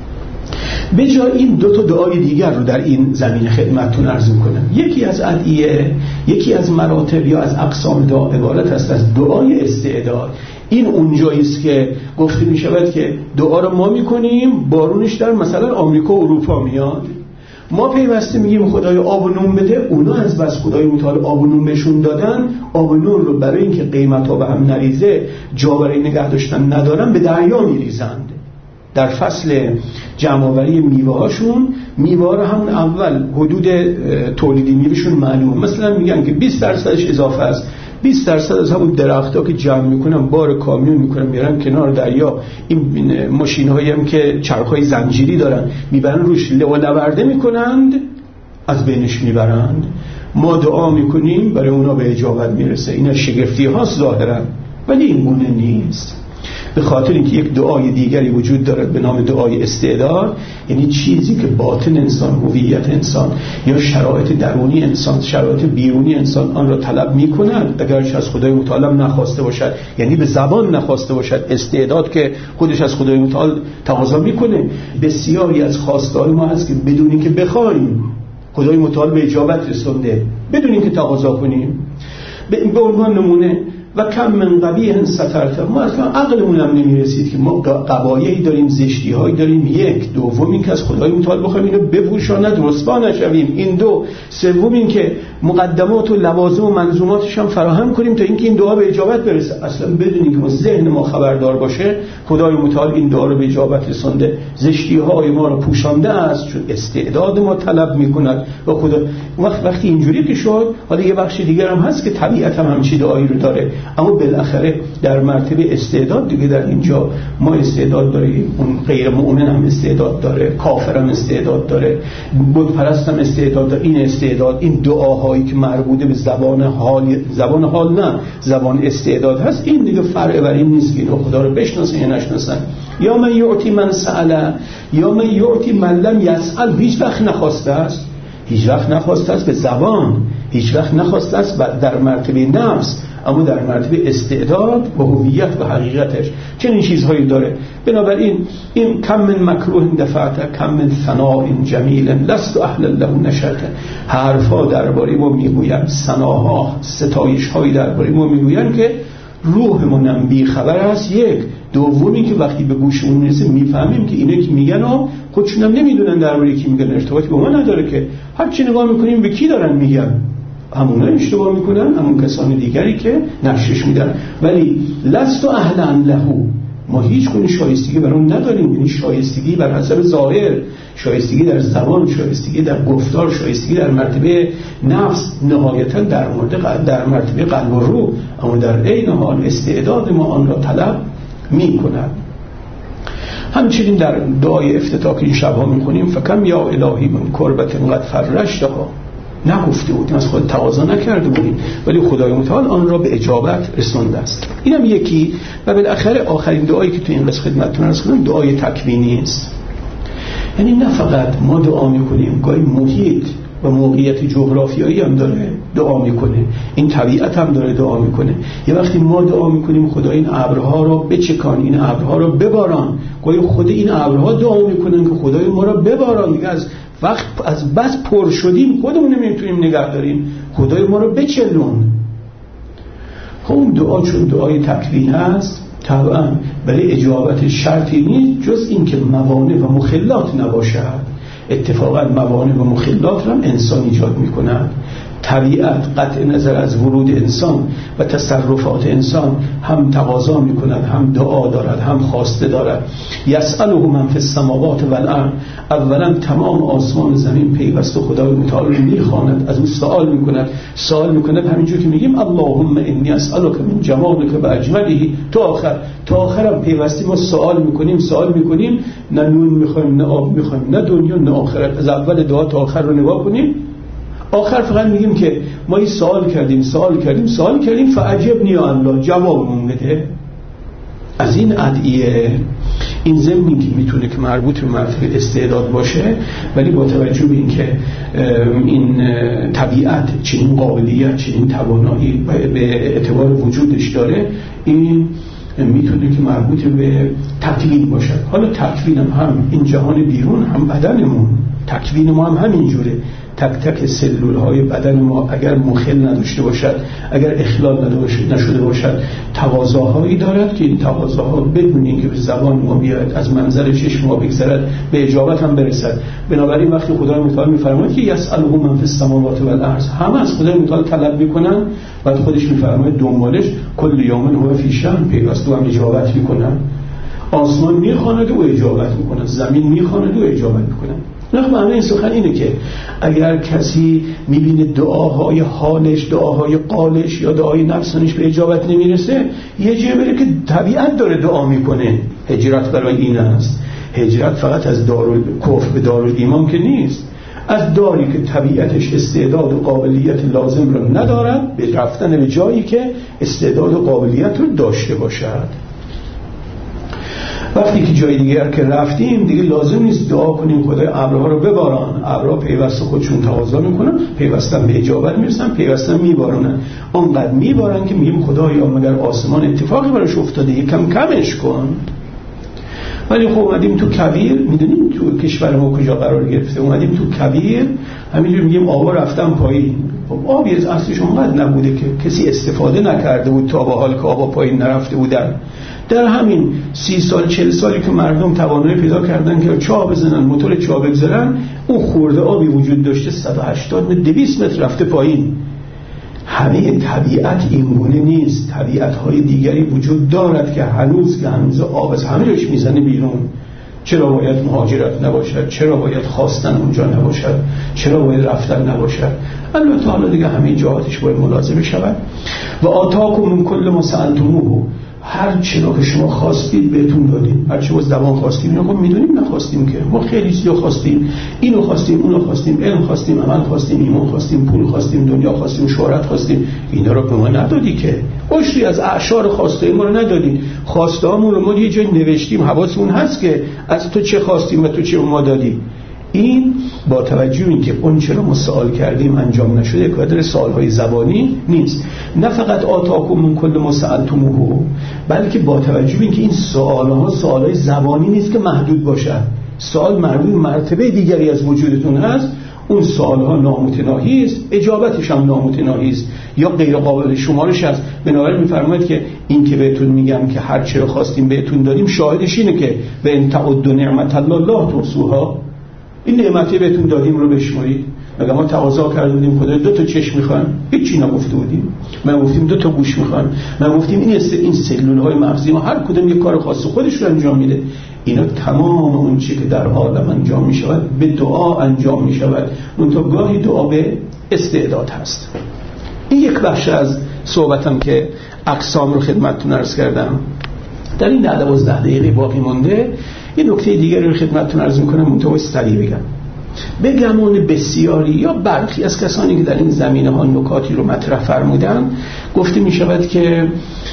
به جای این دو تا دعای دیگر رو در این زمینه خدمتتون عرض می‌کنم. یکی از ادعیه، یکی از مراتب یا از اقسام دعا عبارت است از دعای استعداد. این اونجایی است که گفته می‌شود که دعا رو ما می‌کنیم، بارونش در مثلا آمریکا و اروپا میاد، ما پیوسته میگیم خدای آب و نون بده، اونا از بس خدای متعال آب و نون بهشون دادن، آب و نون رو برای اینکه قیمت‌ها به هم نریزه جا برای نگه داشتن ندارن، به دریا می‌ریزند. در فصل جمع‌آوری میوه‌هاشون، میوه رو همون اول حدود تولیدی میوهشون معلومه، مثلا میگن که بیست درصدش اضافه است، بیست درصد از همون درخت‌ها که جمع میکنن بار کامیون میکنن میرن کنار دریا، این ماشین‌هایی هم که چرخ‌های زنجیری دارن میبرن روش لولورده میکنند، از بینش میبرند. ما دعا میکنیم برای اونا به اجابت میرسه. اینا شگفتی هاست ظاهرا، ولی این گونه نیست. به خاطر اینکه یک دعای دیگری وجود دارد به نام دعای استعداد، یعنی چیزی که باطن انسان، هویت انسان یا شرایط درونی انسان، شرایط بیرونی انسان آن را طلب می‌کند، اگرش از خدای متعال نخواسته باشد، یعنی به زبان نخواسته باشد. استعداد که خودش از خدای متعال تقاضا می‌کنه. بسیاری از خواستار ما هست که بدون اینکه بخوایم خدای متعال به اجابت رسونده بدون اینکه تقاضا کنیم. به عنوان نمونه و کم من قبیح سترت، ما اصلا عقلمون هم نمیرسید که ما قبایحی داریم، زشتی هایی داریم. یک دوم این که از خدای متعال بخوایم اینو بپوشاند رسوا نشویم. این دو سوم این که مقدمات و لوازم و منظوماتش هم فراهم کنیم تا اینکه این دعا به اجابت برسه. اصلا بدون اینکه ما ذهن ما خبردار باشه خدای متعال این دعا رو به اجابت رسونده، زشتی های ما رو پوشانده است چون استعداد ما طلب میکند و خدا وقت وقتی اینجوری که شد. حالا یه بخش دیگر هم هست که طبیعت هم همچین دعایی رو داره، اما بالاخره در مرتبه استعداد دیگه در اینجا ما استعداد داریم، اون غیر مؤمن هم استعداد داره، کافر هم استعداد داره، بت پرست هم استعداد داره. این استعداد، این دعاهایی که مربوطه به زبان حال، زبان حال نه زبان استعداد هست، این دیگه فرع بر این نیست که اینو خدا رو بشناسن یا نشناسن. یا من یعطی من سأل یا من یعطی من لم یسأل، هیچ وقت نخواسته است، هیچ وقت نخواسته است به زبان، هیچ وقت نخواسته است در مرتبه نفس، اما در مرتبه استعداد و هویت و حقیقتش چنین چیزهایی داره. بنابراین این کم من مکروه دفعت کم من ثناء جمیل لست اهل له نشرت، حرفا درباره ما میگویند، ثناها ستایش هایی درباره ما میگویند که روحمون هم بی خبر است. یک دومی که وقتی به گوشمون میرسه میفهمیم که اینه که میگن و خودشون هم نمیدونن درباره کی میگن، ارتباطی با ما نداره که هر چی نگاه میکنیم به کی دارن میگن، همونا اشتباه میکنن، همون کسان دیگری که نشرش میدن. ولی لست اهلا له، ما هیچ گونه شایستگی بر اون نداریم، یعنی شایستگی بر حسب ظاهر، شایستگی در زبان، شایستگی در گفتار، شایستگی در مرتبه نفس، نهایتا در مورد در مرتبه قلب و روح، اما در عین حال استعداد ما آن را طلب میکند. همچنین در دعای افتتاح که این شبها میخونیم فکم یا الهی من کربت قد فرشتها، نگفته بودیم، از خود تقاضا نکرده بودیم، ولی خدای متعال آن را به اجابت رسونده است. اینم یکی. و بالاخره آخرین دعایی که تو این قصه خدمتتون عرض کردم دعای تکوینی است. یعنی نه فقط ما دعا میکنیم، گاهی محیط و موقعیت جغرافیایی هم داره دعا میکنه، این طبیعت هم داره دعا میکنه. یه وقتی ما دعا میکنیم خدا این ابرها رو بچکان، این ابرها رو بباران، گاهی خود این ابرها دعا میکنن که خدای ما رو بباران، دیگه از وقت از بس پر شدیم خودمون نمیتونیم نگه داریم، خدای ما رو بچلون. خب اون دعا چون دعای تکوین هست طبعا برای اجابت شرطی نیست جز این که موانع و مخلات نباشد. اتفاقا موانع و مخلات را انسان ایجاد میکنند. طبیعت قطع نظر از ورود انسان و تصرفات انسان هم تقاضا میکند، هم دعا دارد، هم خواسته دارد. یسأله من فی السماوات و الارض، اولا تمام آسمان زمین پیوسته خدای متعال رو میخواند، از اون سوال میکند سوال میکند همینجور که میگیم اللهم انی اسألک من جمالک و اجمله تا آخر. تا آخرم پیوسته ما سوال میکنیم سوال میکنیم، نه نون میخوایم، نه آب میخوایم، نه دنیا نه آخرت. از اول دعا تا آخر رو نگاه کنیم، آخر فقط میگیم که ما این سوال کردیم سوال کردیم سوال کردیم فعجبنی یا الله، جوابمون بده. از این ادعیه این ضمنی که میتونه که مربوط به مرتبه استعداد باشه، ولی با توجه به اینکه این طبیعت چنین قابلیت چنین توانایی به اعتبار وجودش داره، این میتونه که مربوط به تکوین باشد. حالا تکوین هم, هم این جهان بیرون هم بدنمون، تکوین ما هم همینجوره. تک تک سلول های بدن ما اگر مخل نداشته باشد، اگر اخلال نشده باشد، تقاضاهایی دارد که این تقاضاها بدون اینکه به زبان ما بیاد، از منظر چشم ما بگذرد، به اجابت هم برسد. بنابراین وقتی خدای متعال میفرماید که یسأله من فی السماوات و الارض، همه از خدای متعال طلب میکنن، بعد خودش میفرماید دنبالش کل یوم هو فی شأن، پیوسته هم اجابت میکنن. آسمان میخواند و اجابت میکنن، زمین میخواند و اجابت میکنن. نه معنی این سخن اینه که اگر کسی میبینه دعاهای حالش، دعاهای قالش یا دعای نفسانش به اجابت نمیرسه، یه جایی بره که طبیعت داره دعا میکنه. هجرت برای این است. هجرت فقط از دارالکفر به دارالایمان که نیست، از داری که طبیعتش استعداد و قابلیت لازم رو ندارد به رفتن به جایی که استعداد و قابلیت رو داشته باشد. وقتی که جای دیگر که رفتیم دیگه لازم نیست دعا کنیم خدای ابرها رو بباران. ابرها پیوسته خودشون تقاضا میکنن، پیوسته به اجابت میرسن، پیوسته میبارن. اونقدر میبارن که میگیم خدایا مگر آسمان اتفاقی براش افتاده یکم کمش کن. ولی خب اومدیم تو کویر، میدونیم تو کشور ما کجا قرار گرفته، اومدیم تو کویر همینجور میگیم آبا رفتن پایین. خب آبی از اصلش اونقدر نبوده که کسی استفاده نکرده بود تا به حال که آبا پایین نرفته بودن. در همین سی سال چهل سالی که مردم توانایی پیدا کردن که چاه بزنن، موتور چاه بگذارن، اون خورده آبی وجود داشته صد و هشتاد متر دویست متر رفته پایین. همه طبیعت اینگونه نیست. طبیعت‌های دیگری وجود دارد که هنوز که هنوز آب از همه جاش میزنه بیرون. چرا باید مهاجرت نباشد؟ چرا باید خواستن اونجا نباشد؟ چرا باید رفتن نباشد؟ البته حالا دیگه همه جهاتش باید ملازمه شود. و آتاکم من کل ما سألتموه، هر چیزی که شما خواستید بهتون دادیم. هر چی از زبان خواستیم اینو خب میدونیم نخواستیم که ما خیلی چیزا خواستیم، اینو خواستیم، اونو خواستیم، علم خواستیم، عمل خواستیم، ایمان خواستیم، پول خواستیم، دنیا خواستیم، شهرت خواستیم. اینا رو به ما ندادی که. عشری از اعشار خواسته ما رو ندادی. خواستهامون رو ما یه جای نوشتیم، حواسمون هست که از تو چه خواستیم و تو چه ما دادی. این با توجه به اینکه اون چرا ما سوال کردیم انجام نشده، کادر سوالهای زبانی نیست. نه فقط آتاکم من کل ما سألتموه، بلکه با توجه به اینکه این سوالها سوالهای زبانی نیست که محدود باشد. سوال مربوط به مرتبه دیگری از وجودتون هست، اون سوالها نامتناهی است، اجابتش هم نامتناهی است یا غیر قابل شمارش است. بنابراین می‌فرماید که این که بهتون میگم که هر چی رو خواستیم بهتون دادیم، شاهدش اینه که و ان تعدوا نعمت الله لا تحصوها، این نعمتی بهتون دادیم رو بشمارید. مگه ما تقاضا کردیم خدا دو تا چشم میخوان؟ هیچی نگفته بودیم. ما گفتیم دو تا گوش میخوان. ما گفتیم این است این سلول های مغزی ما هر کدوم یک کار خاص خودش رو انجام میده. اینا تمام اون چیزی که در عالم انجام میشود به دعا انجام میشود. اون تا گاهی دعا به استعداد هست. این یک بخش از صحبتم که اقسام رو خدمتتون عرض کردم. در این دوازده دقیقه باقی مونده یه نکته دیگری رو خدمتتون عرض میکنم، منتها سریع بگم. به گمان بسیاری یا برخی از کسانی که در این زمینه ها نکاتی رو مطرح فرمودن، گفته می شود که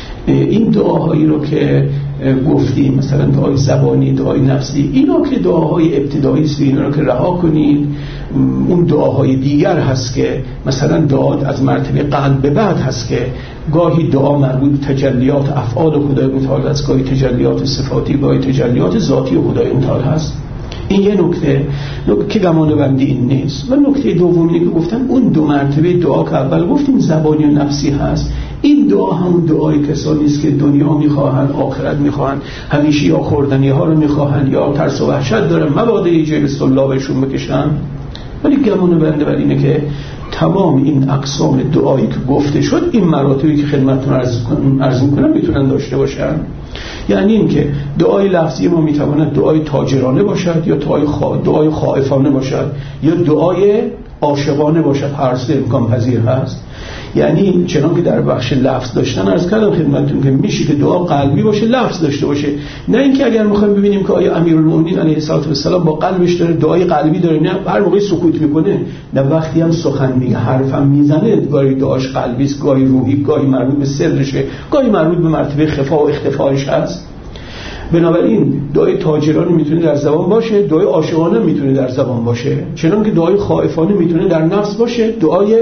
این دعاهایی رو که گفتیم، مثلا دعای زبانی، دعای نفسی، اینا که دعاهای ابتدایی است، اینا رو که رها کنید. اون دعاهای دیگر هست که مثلا دعا از مرتبه قلب به بعد هست که گاهی دعا مربوط به تجلیات افعال خدای متعال است، گاهی تجلیات صفاتی، گاهی تجلیات ذاتی خدای متعال هست. این یه نکته که گمان بندی این نیست. و نکته دومی که گفتم اون دو مرتبه دعا که اول گفتیم زبانی و نفسی هست، این دعا همون دعای کسانی است که دنیا میخواهند، آخرت میخواهند، همیشه یا خوردنی ها رو میخواهند یا ترس و وحشت دارن مبادا یه جای به سلابشون بکشن. ولی گمان بنده بر اینه که تمام این اقسام دعایی که گفته شد، این مراتبی که خدمتتون عرض می‌کنم میتونن داشته باشن. یعنی این که دعای لفظی ما میتواند دعای تاجرانه باشد یا دعای خوا... دعای خائفانه باشد یا دعای عاشقانه باشد، هر سه امکان پذیر هست. یعنی چنان که در بخش لفظ داشتن عرض کردم خدمتتون که میشه که دعا قلبی باشه، لفظ داشته باشه. نه اینکه اگر میخوایم ببینیم که آیا امیرالمومنین علیه السلام با قلبش داره دعای قلبی داره، نه هر موقع سکوت میکنه، نه وقتی هم سخن میگه حرفم میزنه، گاهی دعاش قلبی است، گاهی روحی، گاهی مربوط به سرشه، گاهی مربوط به مرتبه خفا و اختفایش هست. بنابراین دعای تاجرانه میتونه در زبان باشه، دعای عاشقانه میتونه در زبان باشه، چنانکه دعای خائفانه میتونه در نفس باشه، دعای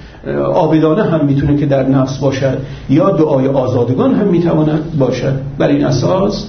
عابدانه هم میتونه که در نفس باشد یا دعای آزادگان هم میتواند باشد. بر این اساس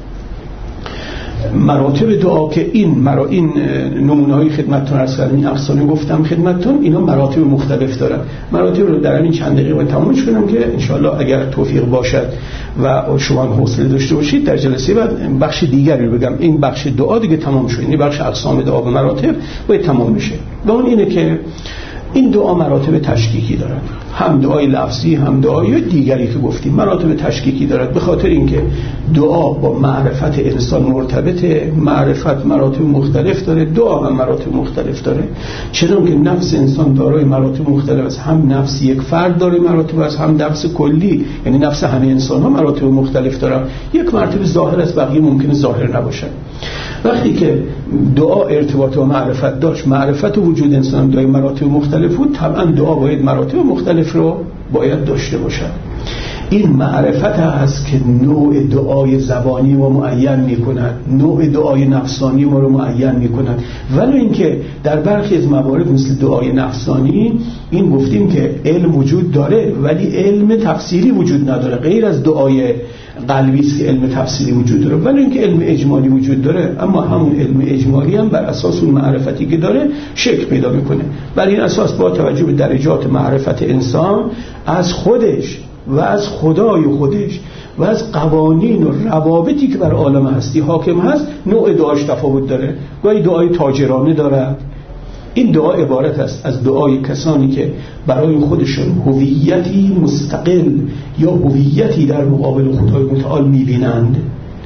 مراتب دعا که این مرا این نمونه‌های خدمتتون عرض کردم، این اقسامی گفتم خدمتتون، اینا مراتب مختلف دارن. مراتب رو در این چند دقیقه باید تمامش کنم که انشاءالله اگر توفیق باشد و شما هم حوصله داشته باشید در جلسه بعد بخش دیگری رو بگم. این بخش دعا دیگه تمام شد، این بخش اقسام دعا و مراتب باید تمام بشه. و اون اینه که این دعا مراتب تشکیکی دارد، هم دعای لفظی هم دعای دیگری که گفتیم مراتب تشکیکی دارد، به خاطر اینکه دعا با معرفت انسان مرتبطه. معرفت مراتب مختلف داره، دعا هم مراتب مختلف داره، چنانکه نفس انسان دارای مراتب مختلف است. هم نفس یک فرد داره مراتب است، هم نفس کلی، یعنی نفس همه انسان ها مراتب مختلف داره. یک مرتبه ظاهر است، بقیه ممکنه ظاهر نباشد. وقتی که دعا ارتباط با معرفت داشت، معرفت و وجود انسان دارای مراتب مختلف بود، طبعا دعا باید مراتب مختلف رو باید داشته باشد. این معرفت هست که نوع دعای زبانی ما معین میکند، نوع دعای نفسانی ما رو معین میکند. ولی اینکه در برخی از موارد مثل دعای نفسانی این گفتیم که علم وجود داره ولی علم تفسیری وجود نداره، غیر از دعای قلبی است که علم تفسیری وجود داره. ولی اینکه علم اجمالی وجود داره، اما همون علم اجمالی هم بر اساس اون معرفتی که داره شکل پیدا میکنه. بر این اساس با توجه به درجات معرفت انسان از خودش و از خدای خودش و از قوانین و روابطی که بر عالم هستی حاکم هست نوع دعاش تفاوت داره. گاهی دعای تاجرانه دارد. این دعا عبارت است از دعای کسانی که برای خودشون هویتی مستقل یا هویتی در مقابل خدای متعال میبینند.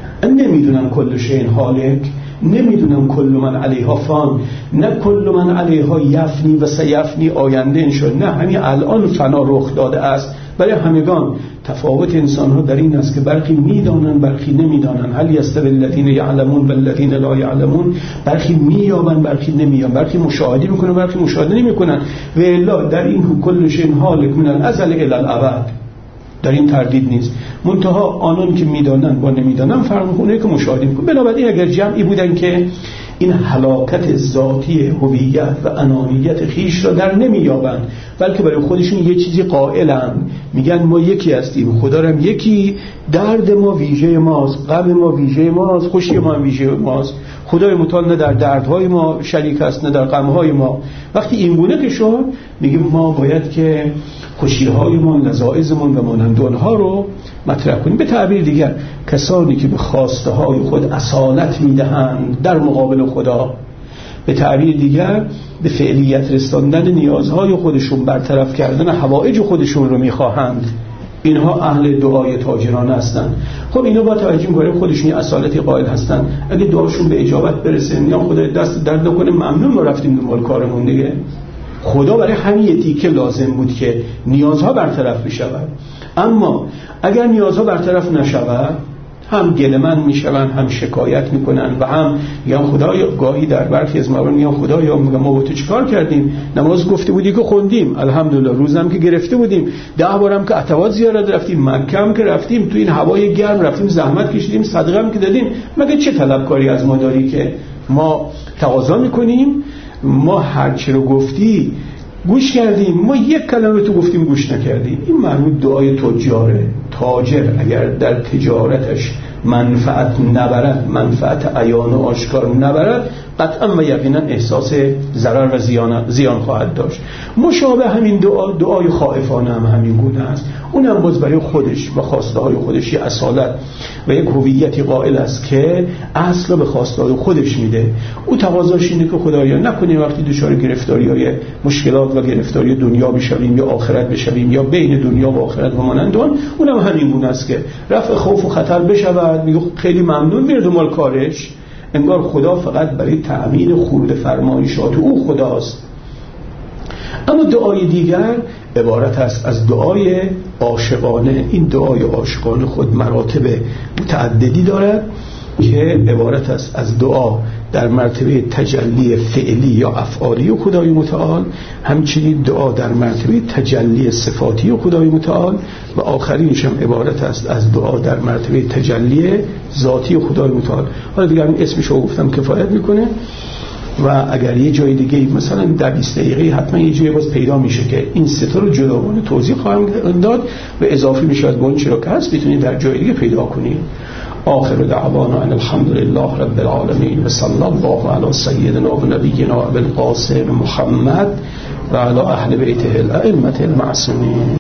نمیدونن کل شیء هالک، نمیدونم کل من علیها فان، نه کل من علیها یفنی و سیفنی آینده انشاء، نه همین الان فنا رخ داده است برای همگان. تفاوت انسان ها در این است که برخی میدانن برخی نمیدانن. هل یستوی الذین یعلمون والذین لا یعلمون، برخی مییابن برخی نمییابن، برخی مشاهده میکنن برخی مشاهده نمیکنن. و الا در این کل شیء هالک من الازل الی الابد، در این تردید نیست. منتها آنان که میدانن با نمیدانن فرق میکنه که مشاهده میکنن. بنابراین اگر جمعی بودن که این هلاکت ذاتی هویت و انانیت خیش را در نمییابند، بلکه برای خودشون یه چیزی قائلن، میگن ما یکی هستیم، خدا هم یکی، درد ما ویژه ماست، غم ما ویژه ماست، خوشی ما هم ویژه ماست. خدای متعال نه در دردهای ما شریک است نه در غمهای ما. وقتی این گونه که شد میگیم ما باید که خوشی‌هایمان، لذائذمان و مانند آنها رو مطرح کنیم. به تعبیر دیگر کسانی که به خواسته های خود اصالت میدهند در مقابل خدا، به تعبیر دیگر به فعلیت رساندن نیازهای خودشون، برطرف کردن حوائج خودشون رو میخواهند، اینها اهل دعای تاجرانه هستند. خب اینا با توجه به خودشون یه اصالتی قائل هستند. اگه دعاشون به اجابت برسه یا خدای دست درد نکنه ممنون، ما رفتیم دنبال کارمون دیگه. خدا برای همین یه تیکه لازم بود که نیازها برطرف بشود. اما اگر نیازها برطرف نشود هم گلمن میشوند، هم شکایت میکنن و هم یا خدایا، گاهی در برخی از موارد میگن خدایا ما با تو چیکار کردیم؟ نماز گفته بودی که خوندیم الحمدلله، روزم که گرفته بودیم، ده بارم که عتبات زیارت رفتیم، مکه هم که رفتیم، تو این هوای گرم رفتیم، زحمت کشیدیم، صدقه هم که دادیم، مگه چه طلبکاری از ما داری که ما تقاضا میکنیم؟ ما هر چی رو گفتی گوش کردیم، ما یک کلمه تو گفتیم گوش نکردیم. این مربوط دعای تجاره. تاجر اگر در تجارتش منفعت نبرد، منفعت عیان و آشکار نبرد، قطعا و یقینا احساس ضرر و زیان زیان خواهد داشت. مشابه همین دعا، دعای خائفانه هم همین گونه است. اونم باز برای خودش و خواسته های خودش یه اصالت و یک هویتی قائل است که اصلا به خواسته های خودش میده. او تقاضاش اینه که خدایا نکنی وقتی دچار گرفتاری های مشکلات و گرفتاری دنیا بشویم یا آخرت بشویم یا بین دنیا و آخرت و مانند آن. اونم همین گونه است که رفع خوف و خطر بشود، میگه خیلی ممنون، میره دنبال کارش. انگار خدا فقط برای تأمین خورد فرمایشات او خداست. اما دعای دیگر عبارت است از دعای عاشقانه. این دعای عاشقانه خود مراتب متعددی دارد که عبارت است از دعا در مرتبه تجلی فعلی یا افعالی و خدای متعال، همچنین دعا در مرتبه تجلی صفاتی و خدای متعال، و آخرینش هم عبارت است از دعا در مرتبه تجلی ذاتی و خدای متعال. حالا دیگر این اسمش رو گفتم کفایت میکنه و اگر یه جای دیگه مثلا در بیست دقیقه حتما یه جایی باز پیدا میشه که این سه تا رو جداگانه توضیح خواهم داد و اضافی میشه با اون چرا که هست بتونید در جای دیگه پیدا کنید. آخر دعوانا ان الحمد لله رب العالمین و صلی الله علی سیدنا و نبینا ابو القاسم محمد و علی اهل بیته الائمه المعصومین.